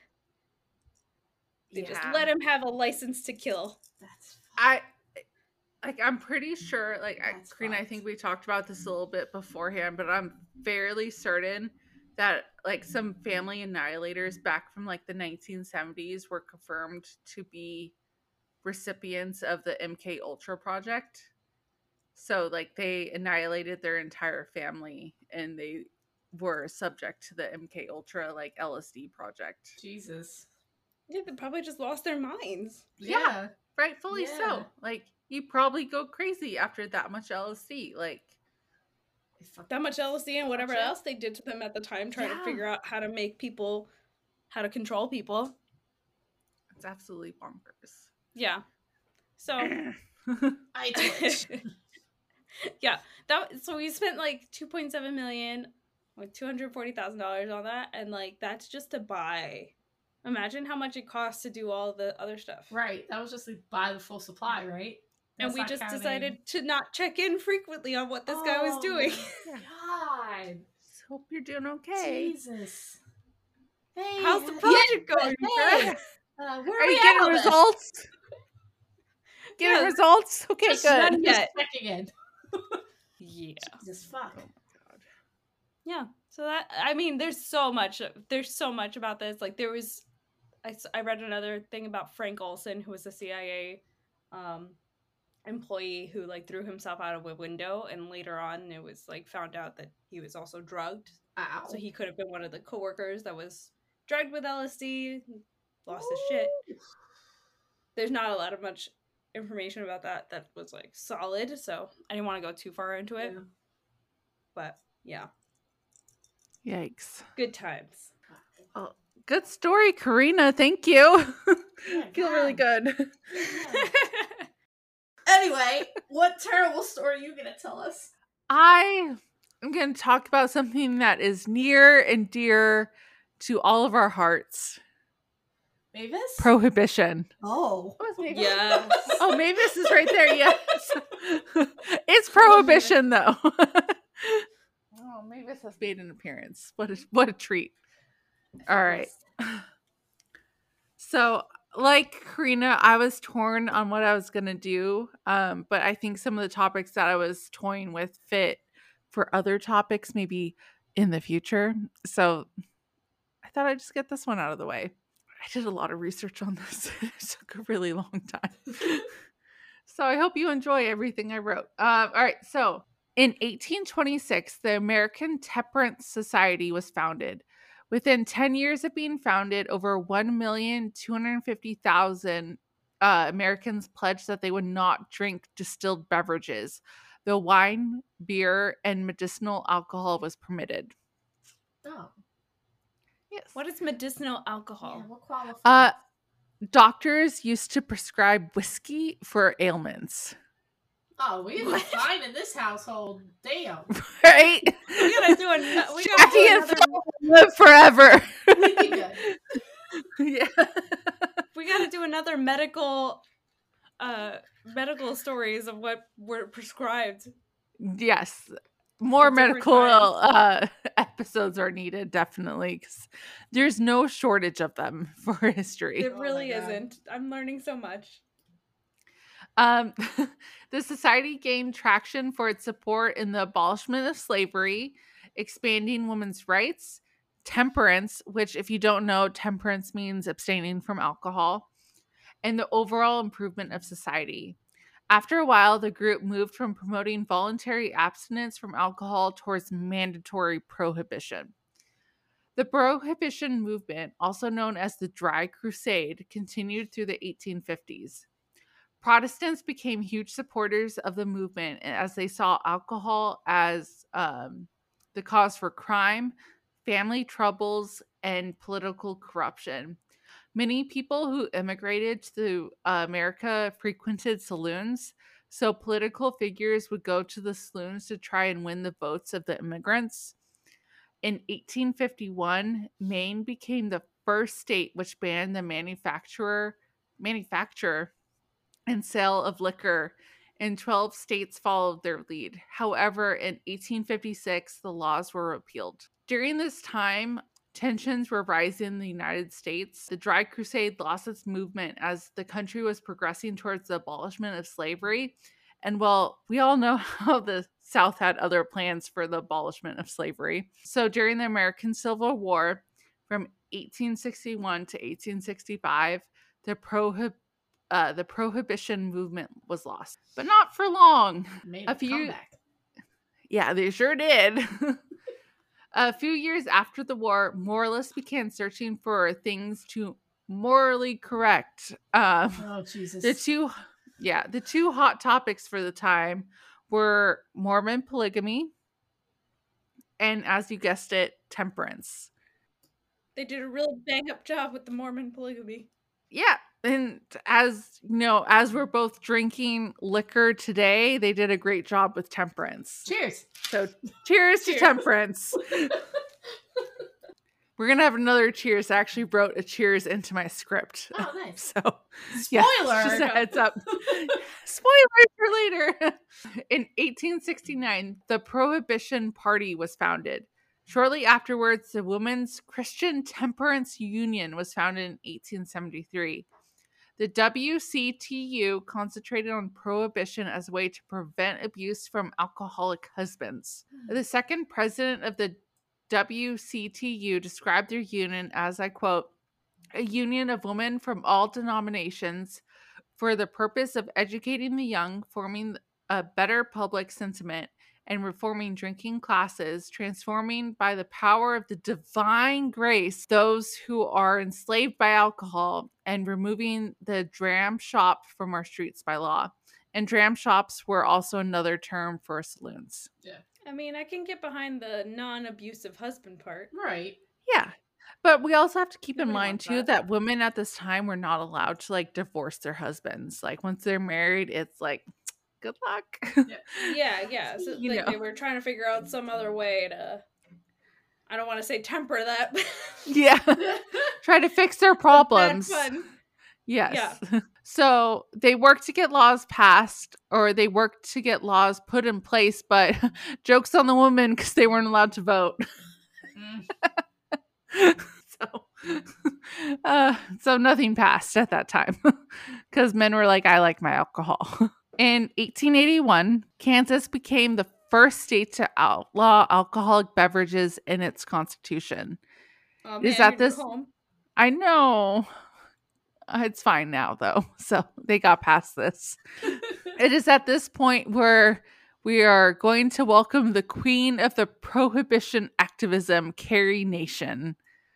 They
Yeah.
just let him have a license to kill.
That's
I like I'm pretty sure like I,
That's
Karina, I
fucked.
think we talked about this a little bit beforehand, but I'm fairly certain that like some family annihilators back from like the nineteen seventies were confirmed to be recipients of the M K Ultra project. So like they annihilated their entire family and they were subject to the M K Ultra like L S D project.
Jesus.
Yeah, they probably just lost their minds.
Yeah.
Rightfully
Yeah.
so. Like you probably go crazy after that much L S D. Like
They fucking-
That much L S D and whatever
Gotcha.
else they did to them at the time, trying
Yeah.
to figure out how to make people, how to control people.
it's absolutely bonkers.
Yeah. So,
I twitch.
yeah, that. So we spent like two point seven million, like two hundred forty thousand dollars on that, and like that's just to buy. Imagine how much it costs to do all the other stuff.
Right. That was just like buy the full supply, right?
And
That's
we
not
just
counting-
decided to not check in frequently on what this guy was
Oh
doing.
my God.
Just hope you're doing okay.
Jesus. Hey,
How's the
yeah,
project going?
hey.
Greg?
Uh, where
Are
we
you
at
getting
on this?
results? Getting
Yeah.
results? Okay,
Just
good.
Not yet.
checking in.
Yeah.
Jesus fuck.
Yeah. So that, I mean, there's so much, there's so much about this. Like there was, I, s- I read another thing about Frank Olson, who was a C I A um, employee who like threw himself out of a window, and later on it was like found out that he was also drugged.
Ow.
So he could have been one of the coworkers that was drugged with L S D, lost his shit. There's not a lot of much information about that that was like solid, so I didn't want to go too far into it.
Yeah.
But yeah,
Yikes.
good times.
Good story, Karina. Thank you.
Yeah,
Feel really
God.
good.
Yeah. Anyway, what terrible story are you gonna tell us?
I am going to talk about something that is near and dear to all of our hearts.
Mavis?
Prohibition.
Oh.
What was Mavis?
Yes.
Oh, Mavis is right there. Yes. It's prohibition, though. Oh, Mavis has made an appearance. What a, what a treat. All right. So, like Karina, I was torn on what I was going to do. Um, but I think some of the topics that I was toying with fit for other topics, maybe in the future. So I thought I'd just get this one out of the way. I did a lot of research on this. It took a really long time. So I hope you enjoy everything I wrote. Um, all right. So in eighteen twenty-six, the American Temperance Society was founded. Within ten years of being founded, over one million two hundred fifty thousand uh, Americans pledged that they would not drink distilled beverages. though wine, beer, and medicinal alcohol was permitted.
Oh.
Yes.
What is medicinal alcohol?
Yeah, what qualifies?
Uh, doctors used to prescribe whiskey for ailments.
oh, we did
What?
fine in this household. Damn.
Right?
We gotta do a. We gotta
Jackie
do
and
another.
Phil live forever.
We'd be good.
Yeah.
We gotta do another medical, uh, medical stories of what were prescribed.
Yes. More
At different
medical
times.
uh, episodes are needed, definitely, because there's no shortage of them for history.
It
Oh my
really
God.
isn't. I'm learning so much.
Um, the society gained traction for its support in the abolishment of slavery, expanding women's rights, temperance, which, if you don't know, temperance means abstaining from alcohol, and the overall improvement of society. After a while, the group moved from promoting voluntary abstinence from alcohol towards mandatory prohibition. The Prohibition movement, also known as the Dry Crusade, continued through the eighteen fifties. Protestants became huge supporters of the movement as they saw alcohol as um, the cause for crime, family troubles, and political corruption. Many people who immigrated to uh, America frequented saloons, so political figures would go to the saloons to try and win the votes of the immigrants. In eighteen fifty-one, Maine became the first state which banned the manufacturer, manufacture and sale of liquor, and twelve states followed their lead. However, in eighteen fifty-six, the laws were repealed. During this time, tensions were rising in the United States. The Dry Crusade lost its movement as the country was progressing towards the abolishment of slavery. And well, we all know how the South had other plans for the abolishment of slavery. So during the American Civil War, from eighteen sixty-one to eighteen sixty-five, the prohib- uh, the Prohibition movement was lost. But not for long.
Made
A
a
few-
comeback.
Yeah, they sure did. A few years after the war, moralists began searching for things to morally correct. Um,
Oh, Jesus.
the two, yeah, the two hot topics for the time were Mormon polygamy and, as you guessed it, temperance.
They did a really bang up job with the Mormon polygamy.
Yeah, and as you know, as we're both drinking liquor today, they did a great job with temperance.
Cheers.
So, cheers to
Cheers.
temperance. We're gonna have another cheers. I actually wrote a cheers into my script.
Oh, nice.
So,
Spoiler.
yeah, just a heads up. Spoiler for later. In eighteen sixty-nine, the Prohibition Party was founded. Shortly afterwards, the Women's Christian Temperance Union was founded in eighteen seventy-three. The W C T U concentrated on prohibition as a way to prevent abuse from alcoholic husbands. The second president of the W C T U described their union as, I quote, a union of women from all denominations for the purpose of educating the young, forming a better public sentiment, and reforming drinking classes, transforming by the power of the divine grace those who are enslaved by alcohol, and removing the dram shop from our streets by law. And dram shops were also another term for saloons.
I mean, I can get behind the non-abusive husband part.
Right.
Yeah. But we also have to keep in
Nobody
mind,
wants
too,
that.
that women at this time were not allowed to, like, divorce their husbands. Like, once they're married, it's like, good luck.
Yeah, yeah. So
You
like
know.
they were trying to figure out some other way to. I don't want to say temper that. But
Yeah. Try to fix their problems.
Bad fun.
Yes. So they worked to get laws passed, or they worked to get laws put in place, but joke's on the women because they weren't allowed to vote.
Mm.
so, uh, so nothing passed at that time because men were like, I like my alcohol. In eighteen eighty-one, Kansas became the first state to outlaw alcoholic beverages in its constitution.
Oh,
Is
man,
that
you're
this-
home.
I know. Uh, It's fine now, though. So they got past this. It is at this point where we are going to welcome the queen of the prohibition activism, Carrie Nation.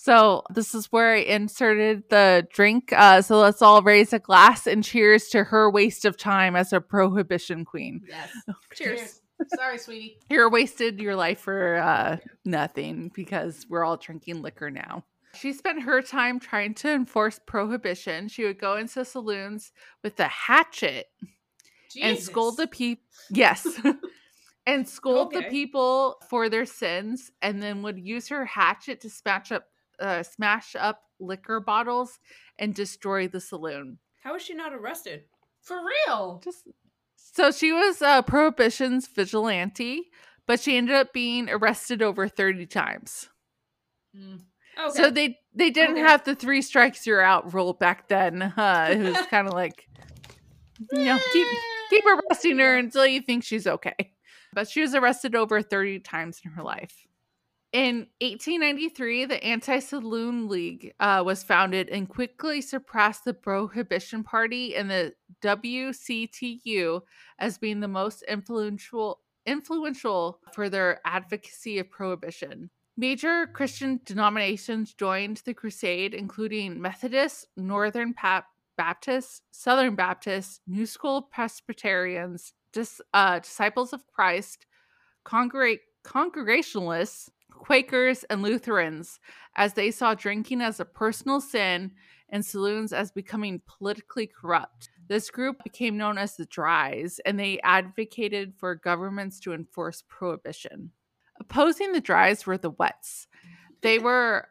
So this is where I inserted the drink. Uh, so let's all raise a glass and cheers to her waste of time as a prohibition queen.
Yes.
Cheers.
Cheers. Sorry, sweetie.
You're wasted your life for uh, nothing because we're all drinking liquor now. She spent her time trying to enforce prohibition. She would go into saloons with a hatchet and
Jesus.
scold the people. Yes. and scold the
Okay.
people for their sins, and then would use her hatchet to smash up uh, smash up liquor bottles and destroy the saloon.
How is she not arrested?
For real.
Just so she was uh, Prohibition's vigilante, but she ended up being arrested over thirty times.
Mm.
Okay.
So they they didn't
Okay.
have the three strikes you're out rule back then. Uh, it was kind of like, you know, keep keep arresting her until you think she's okay. But she was arrested over thirty times in her life. In eighteen ninety-three, the Anti-Saloon League uh, was founded and quickly surpassed the Prohibition Party and the W C T U as being the most influential influential for their advocacy of prohibition. Major Christian denominations joined the crusade, including Methodists, Northern Pap- Baptists, Southern Baptists, New School Presbyterians, dis- uh, Disciples of Christ, Congreg- Congregationalists, Quakers, and Lutherans, as they saw drinking as a personal sin and saloons as becoming politically corrupt. This group became known as the Dries, and they advocated for governments to enforce prohibition. Opposing the Dries were the Wets. They were...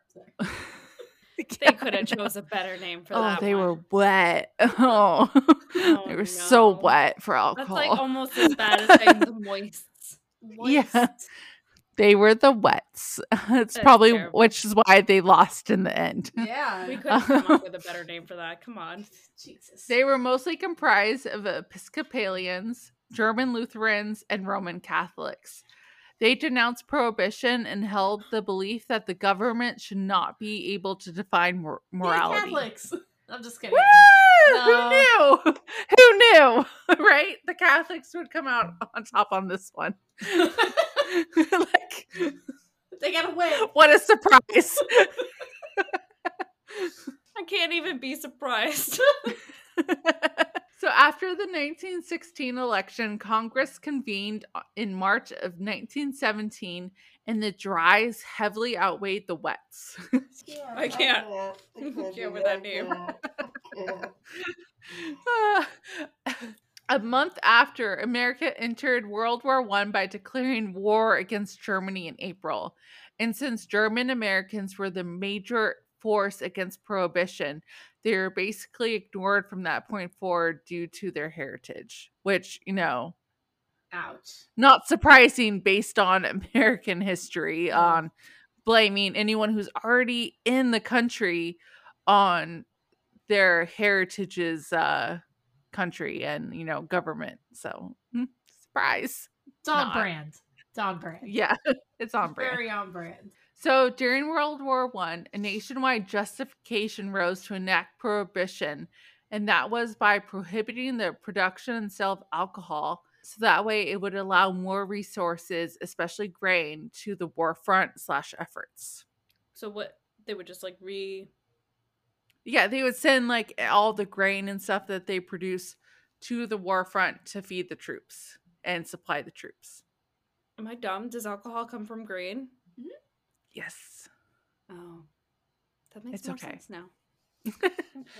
They could have chose a better name for
oh,
that
they
one.
were wet. Oh,
Oh,
they were so
no.
wet for
That's
alcohol.
like almost as bad as saying the moists.
Yeah.
Moist.
They were the Wets. It's
That's
probably
terrible.
which is why they lost in the end.
Yeah.
We could have come up with a better name for that. Come on.
Jesus.
They were mostly comprised of Episcopalians, German Lutherans, and Roman Catholics. They denounced prohibition and held the belief that the government should not be able to define mor-
Yay,
morality.
Catholics. I'm just kidding.
Woo!
No.
Who knew? Who knew? Right? The Catholics would come out on top on this one. Like,
They gotta win.
what a surprise.
I can't even be surprised.
So after the nineteen sixteen election, Congress convened in March of nineteen seventeen, and the Dries heavily outweighed the Wets.
I can't. I can't with that name.
Uh, a month after, America entered World War One by declaring war against Germany in April. And since German Americans were the major force against prohibition, they were basically ignored from that point forward due to their heritage, which, you know,
Ouch.
not surprising based on American history,
Mm.
on blaming anyone who's already in the country on their heritage's uh, country and, you know, government. So, hmm, surprise.
It's on
Not.
brand. It's on brand.
Yeah, it's on brand.
Very on brand.
So during World War One, a nationwide justification rose to enact prohibition, and that was by prohibiting the production and sale of alcohol. So that way it would allow more resources, especially grain, to the war front slash efforts.
So what? They would just like re.
Yeah, they would send like all the grain and stuff that they produce to the war front to feed the troops and supply the troops.
Am I dumb? Does alcohol come from grain?
Yes.
Oh, that makes
It's
more
okay.
sense now. Okay.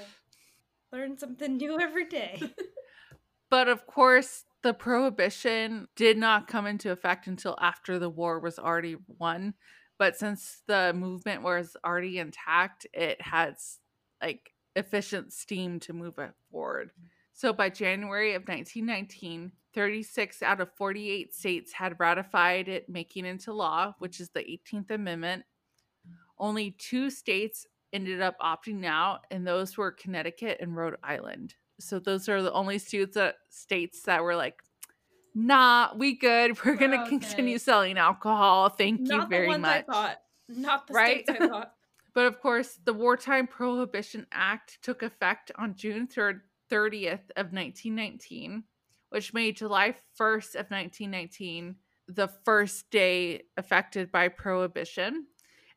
Learn something new every day.
But of course, the prohibition did not come into effect until after the war was already won. But since the movement was already intact, it has like efficient steam to move it forward. So by January of nineteen nineteen, thirty-six out of forty-eight states had ratified it, making it into law, which is the eighteenth Amendment. Only two states ended up opting out, and those were Connecticut and Rhode Island. So those are the only states that, states that were like, nah, we good. We're,
We're
going to
okay.
continue selling alcohol. Thank
Not
you very
the ones
much.
I thought. Not the
Right?
states I thought.
But of course, the Wartime Prohibition Act took effect on June thirtieth of nineteen nineteen, which made July first of nineteen nineteen the first day affected by prohibition.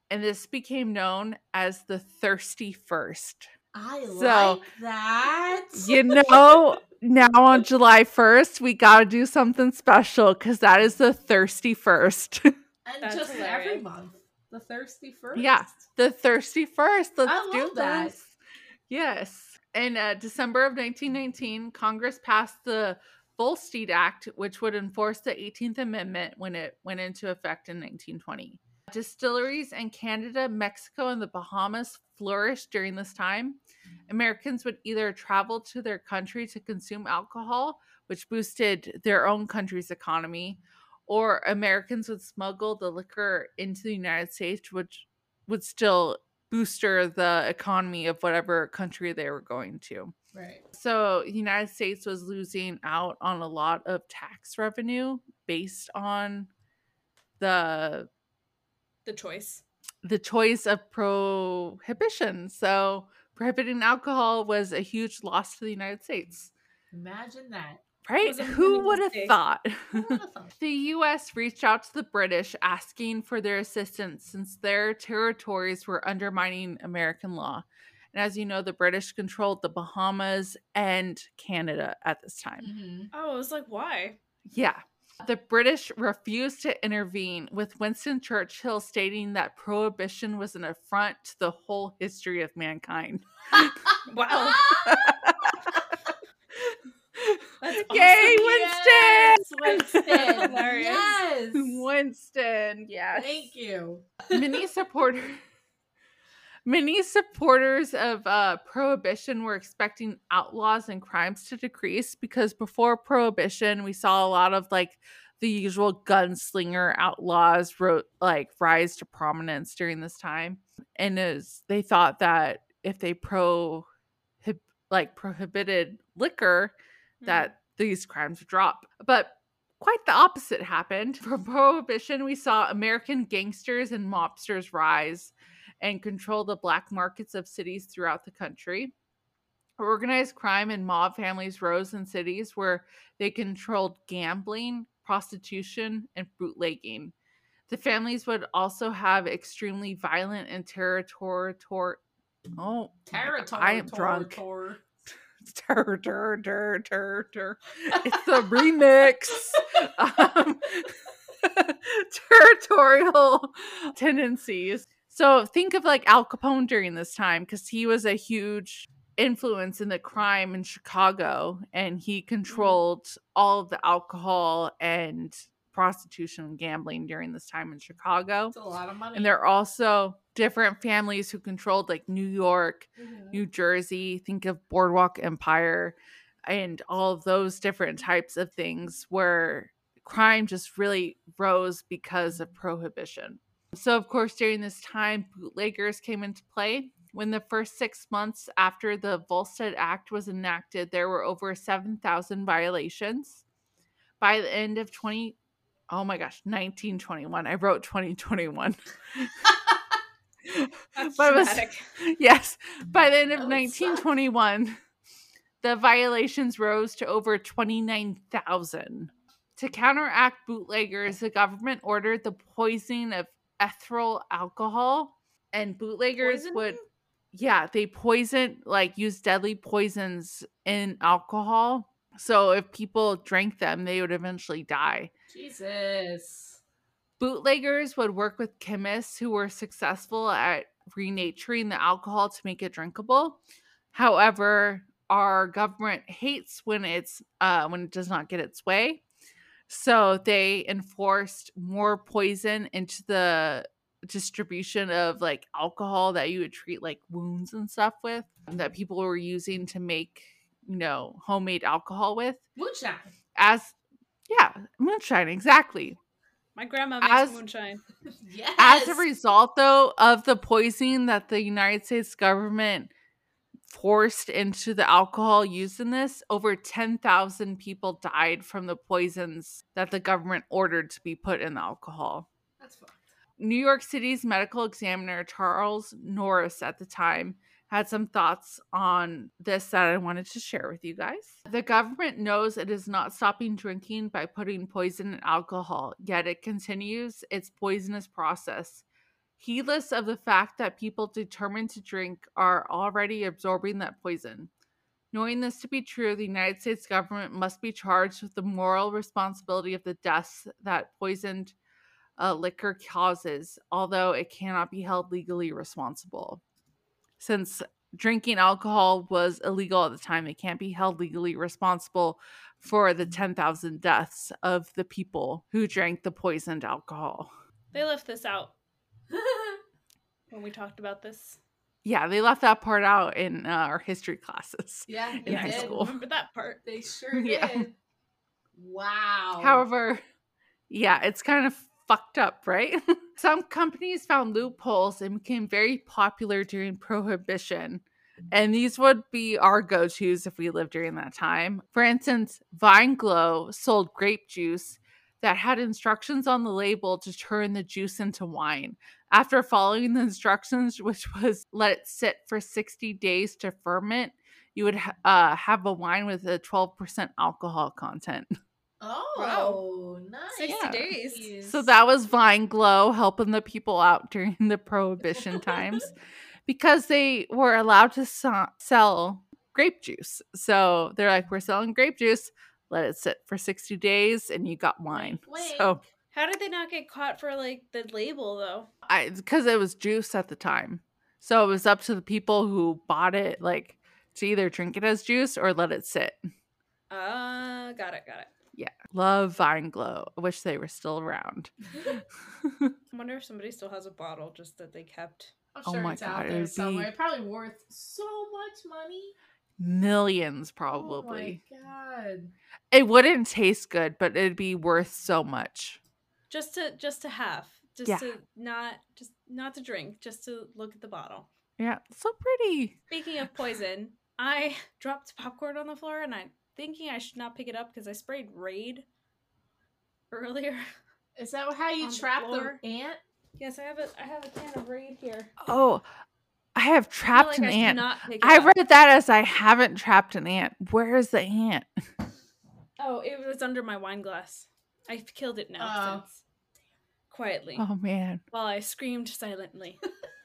and this became known as the Thirsty First.
I
So,
like that.
You know, now on July first, we got to do something special because that is the Thirsty First.
And
That's
just every
hilarious.
month. The Thirsty First.
Yeah, the Thirsty First. Let's
I
do
love that.
this. Yes. In uh, December of nineteen nineteen, Congress passed the Volstead Act, which would enforce the eighteenth Amendment when it went into effect in nineteen twenty. Distilleries in Canada, Mexico, and the Bahamas flourished during this time. Americans would either travel to their country to consume alcohol, which boosted their own country's economy, or Americans would smuggle the liquor into the United States, which would still booster the economy of whatever country they were going to.
Right.
So the United States was losing out on a lot of tax revenue based on the
The choice.
the choice of prohibition. So prohibiting alcohol was a huge loss to the United States.
Imagine that.
Right?
Was a
Who
winning
would have
mistake.
thought?
Who would have thought?
The U S reached out to the British asking for their assistance since their territories were undermining American law. And as you know, the British controlled the Bahamas and Canada at this time.
Mhm.
Oh, I was like, why?
Yeah. The British refused to intervene, with Winston Churchill stating that prohibition was an affront to the whole history of mankind.
Wow. That's
Yay,
Yes,
Winston!
Winston.
Hilarious.
Yes.
Winston, yes.
Thank you.
Many supporters Many supporters of uh, prohibition were expecting outlaws and crimes to decrease, because before prohibition, we saw a lot of like the usual gunslinger outlaws wrote like rise to prominence during this time, and as they thought that if they pro like prohibited liquor, that these crimes would drop. But quite the opposite happened. From prohibition, we saw American gangsters and mobsters rise and control the black markets of cities throughout the country. Organized crime and mob families rose in cities where they controlled gambling, prostitution, and bootlegging. The families would also have extremely violent and territorial. Oh,
Territory.
I am
tor-
drunk.
tor-
Tur, tur, tur, tur, tur. It's the remix. um, territorial tendencies. So think of like Al Capone during this time, because he was a huge influence in the crime in Chicago, and he controlled all of the alcohol and prostitution and gambling during this time in Chicago.
It's a lot of money.
And there are also different families who controlled like New York,
Mhm.
New Jersey. Think of Boardwalk Empire and all of those different types of things where crime just really rose because of prohibition. So, of course, during this time, bootleggers came into play. When the first six months after the Volstead Act was enacted, there were over seven thousand violations. By the end of twenty, oh my gosh, nineteen twenty-one. I wrote twenty twenty-one.
That's
But it was-
dramatic.
Yes, by the end of
That would
nineteen twenty-one, the violations rose to over twenty-nine thousand. To counteract bootleggers, the government ordered the poisoning of ethyl alcohol, and bootleggers
Poisoning?
would, yeah, they poison, like use deadly poisons in alcohol. So if people drank them, they would eventually die.
Jesus.
Bootleggers would work with chemists who were successful at renaturing the alcohol to make it drinkable. However, our government hates when it's uh, when it does not get its way. So they enforced more poison into the distribution of like alcohol that you would treat like wounds and stuff with, that people were using to make, you know, homemade alcohol with.
Moonshine.
As yeah, moonshine, exactly.
My grandma makes
As-
moonshine.
Yes.
As a result, though, of the poisoning that the United States government forced into the alcohol used in this, over ten thousand people died from the poisons that the government ordered to be put in the alcohol.
That's fun.
New York City's medical examiner, Charles Norris, at the time, had some thoughts on this that I wanted to share with you guys. The government knows it is not stopping drinking by putting poison in alcohol, yet it continues its poisonous process. heedless of the fact that people determined to drink are already absorbing that poison. Knowing this to be true, the United States government must be charged with the moral responsibility of the deaths that poisoned uh, liquor causes, although it cannot be held legally responsible. Since drinking alcohol was illegal at the time, it can't be held legally responsible for the ten thousand deaths of the people who drank the poisoned alcohol.
They left this out when we talked about this.
Yeah, they left that part out in uh, our history classes.
Yeah,
in
they
high
did.
school.
Remember that part?
They sure
Yeah.
did. Wow.
However, yeah, it's kind of fucked up, right? Some companies found loopholes and became very popular during Prohibition. And these would be our go-tos if we lived during that time. For instance, Vine Glow sold grape juice that had instructions on the label to turn the juice into wine. After following the instructions, which was let it sit for sixty days to ferment, you would ha- uh, have a wine with a twelve percent alcohol content.
Oh, nice.
sixty
Yeah.
days.
So that was Vine Glow helping the people out during the Prohibition times because they were allowed to so- sell grape juice. So they're like, we're selling grape juice. Let it sit for sixty days and you got wine.
Wink,
So
wink.
How did they not get caught for like the label though?
I because it was juice at the time. So it was up to the people who bought it, like, to either drink it as juice or let it sit.
Uh, got it, got it.
Yeah. Love Vine Glow. I wish they were still around.
I wonder if somebody still has a bottle just that they kept.
I'm
Oh
sure
my
it's
God,
out
it
there
would
somewhere.
be-
Probably worth so much money.
Millions,
Oh
probably.
my god.
It wouldn't taste good, but it'd be worth so much.
Just to just to have. Just
Yeah.
to not just not to drink, just to look at the bottle.
Yeah, so pretty.
Speaking of poison, I dropped popcorn on the floor and I'm thinking I should not pick it up because I sprayed Raid earlier.
Is that how you
On the
trap the,
floor.
ant?
Yes, I have a I have a can of Raid here.
Oh, I have
I feel
trapped
like
an
I should
ant.
not pick it
I
up.
read that as I haven't trapped an ant. Where is the ant?
Oh, it was under my wine glass. I've killed it now
Oh.
since. Quietly.
Oh, man.
While I screamed silently.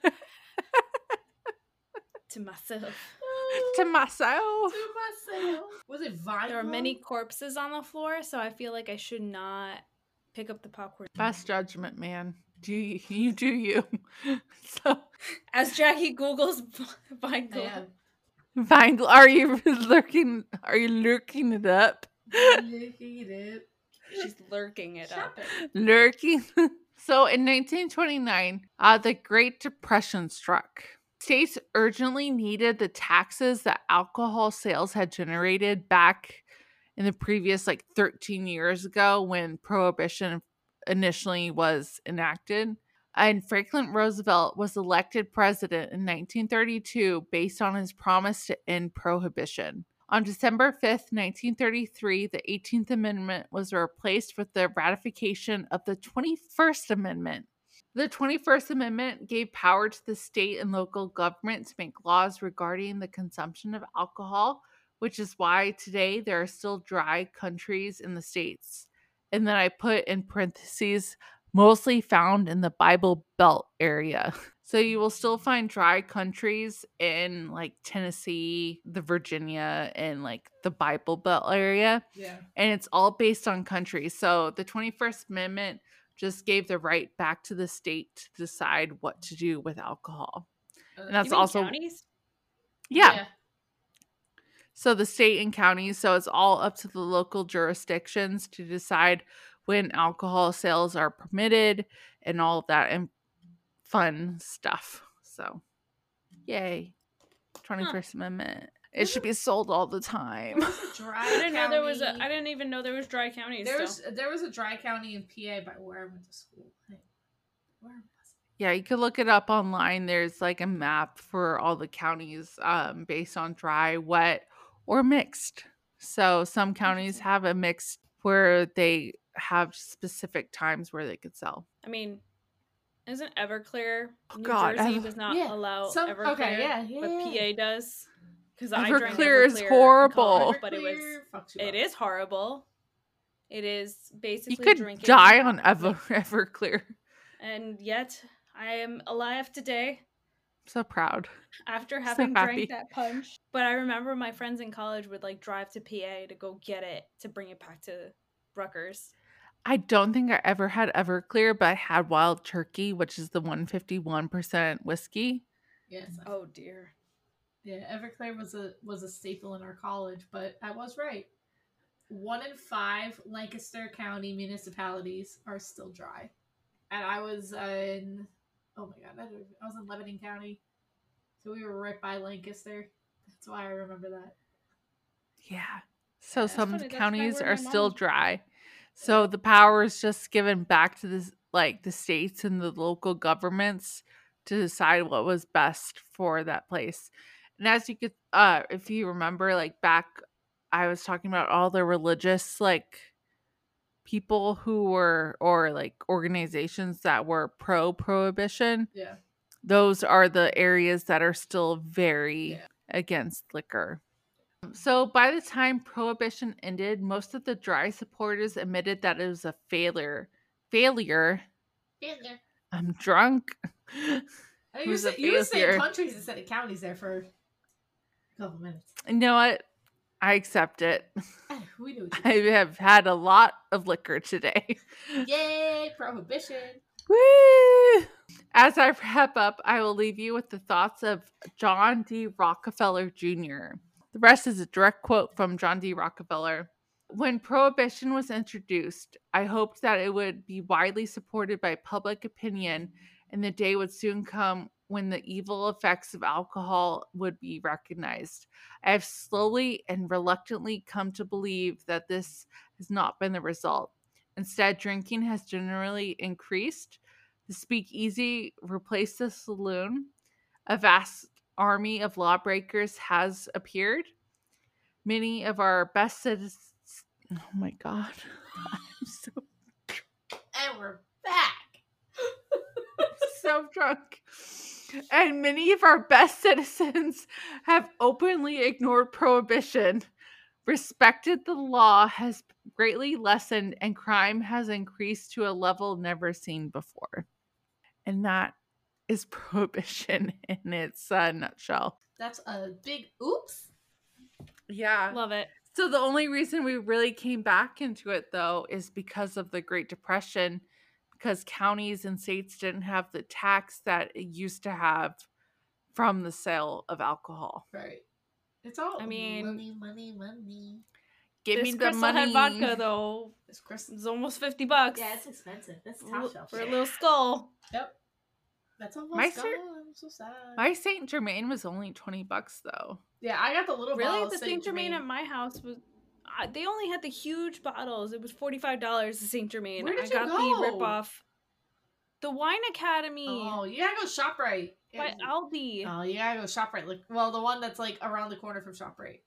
to myself.
To myself.
To myself. Was it Vine?
There are
Glow?
many corpses on the floor, so I feel like I should not pick up the popcorn.
Best judgment, man. Do you, you do you. So,
As Jackie Googles Vine
I
Glow.
am.
Vine, Gl- are you lurking? Are you lurking it up?
Looking it up.
She's lurking it up.
Shop it.
Lurking. So in nineteen twenty-nine, uh, the Great Depression struck. States urgently needed the taxes that alcohol sales had generated back in the previous like thirteen years ago when Prohibition initially was enacted. And Franklin Roosevelt was elected president in nineteen thirty-two based on his promise to end Prohibition. On December fifth, nineteen thirty-three, the eighteenth Amendment was replaced with the ratification of the twenty-first Amendment. The twenty-first Amendment gave power to the state and local government to make laws regarding the consumption of alcohol, which is why today there are still dry countries in the states. And then I put in parentheses, mostly found in the Bible Belt area. So you will still find dry countries in like Tennessee, the Virginia, and like the Bible Belt area.
Yeah.
And it's all based on country. So the twenty-first Amendment just gave the right back to the state to decide what to do with alcohol.
Uh,
And that's
You mean
also
counties?
yeah. So the state and counties, so it's all up to the local jurisdictions to decide when alcohol sales are permitted and all of that and fun stuff. So, yay. twenty-first Amendment. It should be sold all the time.
Dry
I didn't know there was a.
county.
I didn't even know there was dry counties.
There
still.
was there was a dry county in P A by where I went to school. Hey, where was it?
Yeah, you could look it up online. There's like a map for all the counties um, based on dry, wet, or mixed. So some counties have a mixed where they have specific times where they could sell.
I mean, isn't Everclear?
Oh,
New
God,
Jersey
Ever-
does not
Yeah,
allow
some-
Everclear,
okay, yeah, yeah,
but
yeah.
P A does. Because I drank
Everclear is
Everclear in
horrible.
college, but it was.
Everclear fucks you
It
up.
is horrible. It is basically
You could
drinking.
die on Ever Everclear.
And yet, I am alive today
So proud.
after
So
having
happy.
drank that punch. But I remember my friends in college would like drive to P A to go get it to bring it back to Rutgers.
I don't think I ever had Everclear, but I had Wild Turkey, which is the one hundred fifty-one percent whiskey.
Yes.
Oh dear.
Yeah, Everclear was a was a staple in our college, but I was right. One in five Lancaster County municipalities are still dry, and I was in oh my god, I don't- I was in Lebanon County, so we were right by Lancaster. That's why I remember that.
Yeah. So
Yeah.
some
funny, that's right
counties
where
are
my mom
still
was born.
dry. So the power is just given back to the like the states and the local governments to decide what was best for that place. And as you could uh if you remember, like back I was talking about all the religious like people who were or like organizations that were pro prohibition.
Yeah.
Those are the areas that are still very
Yeah.
against liquor. So by the time prohibition ended, most of the dry supporters admitted that it was a failure. Failure.
Failure.
I'm drunk.
I
It
you,
was
were
a
say, you were saying
failure.
countries instead of counties there for a couple minutes.
You know what? I accept it.
We knew what
I
you
have had a lot of liquor today.
did. Yay, prohibition.
Woo! As I wrap up, I will leave you with the thoughts of John D. Rockefeller Junior The rest is a direct quote from John D. Rockefeller. When prohibition was introduced, I hoped that it would be widely supported by public opinion, and the day would soon come when the evil effects of alcohol would be recognized. I have slowly and reluctantly come to believe that this has not been the result. Instead, drinking has generally increased. The speakeasy replaced the saloon. A vast army of lawbreakers has appeared. Many of our best citizens. Oh my God. I'm so,
And we're back.
so drunk. And many of our best citizens have openly ignored prohibition. Respected the law has greatly lessened, and crime has increased to a level never seen before. And that is prohibition in its uh, nutshell.
That's a big oops.
Yeah.
Love it.
So the only reason we really came back into it, though, is because of the Great Depression, because counties and states didn't have the tax that it used to have from the sale of alcohol.
Right. It's all
I mean-
money, money, money.
Give
this
me the
Crystal
money.
Head vodka though,
It's Chris.
it's almost fifty bucks.
Yeah, it's expensive. That's
for,
top shelf.
for a
shit.
little skull.
Yep. That's almost
My
gone.
cer-
I'm so sad.
My Saint Germain was only twenty bucks, though.
Yeah, I got the little
Really,
bottle
the
of
Saint Germain at my house was. Uh, they only had the huge bottles. It was forty five dollars. The Saint Germain.
Where did
I
you
got
go?
the rip off. The Wine Academy
Oh, you gotta go ShopRite.
by Aldi.
Oh, you gotta go ShopRite. Like, well, the one that's like around the corner from ShopRite.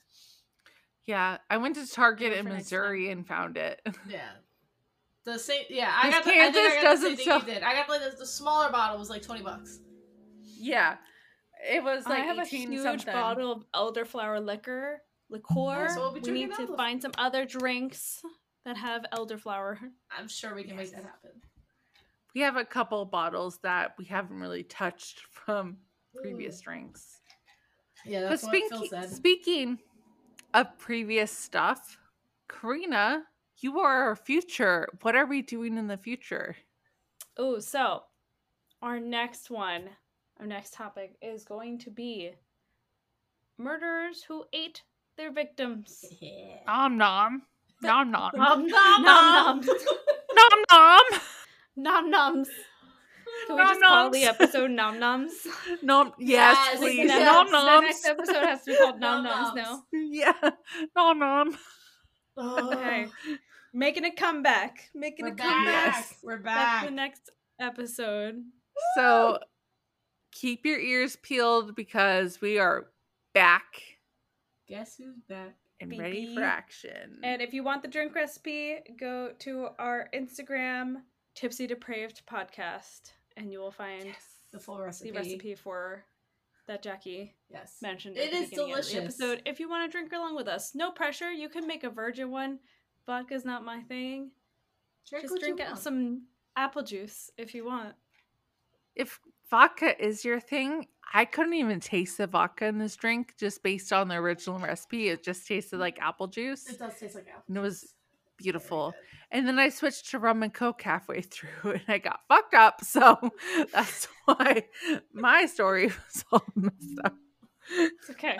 Yeah, I went to Target
Maybe
in
for next
Missouri and found it.
Yeah. The same. Yeah, I
Because
got. The, I think
Kansas
I got the
doesn't
same thing
sell-
you did. I got like the, the smaller bottle was like twenty bucks.
Yeah, it was like
I have a
eighteen
huge
something.
bottle of elderflower liquor, liqueur.
so we'll be
we
drinking
need to
elderflower.
find some other drinks that have elderflower.
I'm sure we can make that happen.
We have a couple bottles that we haven't really touched from previous drinks.
Yeah,
But
that's what Phil
speaking,
said.
speaking of previous stuff, Karina, you are our future. What are we doing in the future?
Oh, so our next one, our next topic is going to be murderers who ate their victims.
Yeah.
Nom nom. Nom nom.
Nom
Nom noms.
Nom nom.
Nom noms. Can we
Nom
just call the
noms.
episode Nom Noms?
Nom. Yes,
Yes,
please.
the
The
Nom
next- the
noms.
next episode has to be called Nom
Nom
Noms
noms.
now.
Yeah. Nom nom.
Oh,
Okay. Making a comeback. Making
We're
a
back.
comeback.
Yes.
We're
That's
back.
the next episode.
So keep your ears peeled because we are back
Guess who's back?
and
Beep,
ready for
beep.
action.
And if you want the drink recipe, go to our Instagram, Tipsy Depraved Podcast, and you will find
The full recipe.
the recipe for that Jackie
Yes.
mentioned
It
at the
is
beginning of the
delicious.
episode. If you want to drink along with us, no pressure. You can make a virgin one. Vodka's not my thing.
Drink
Just
what
drink
you
out
want.
some apple juice if you want.
if vodka is your thing, I couldn't even taste the vodka in this drink just based on the original recipe. It just tasted like apple juice.
It does taste like apple
And it was
juice.
beautiful.
Very good.
And then I switched to rum and coke halfway through and I got fucked up. So that's why my story was all messed up.
It's okay.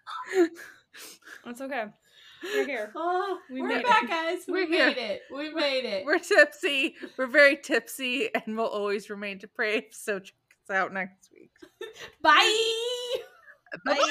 It's okay. We're here.
Oh,
We
we're
made
back,
it.
guys. We
We're
made
here.
it. We made it.
We're tipsy. We're very tipsy and we'll always remain depraved. So check us out next week.
Bye.
Bye.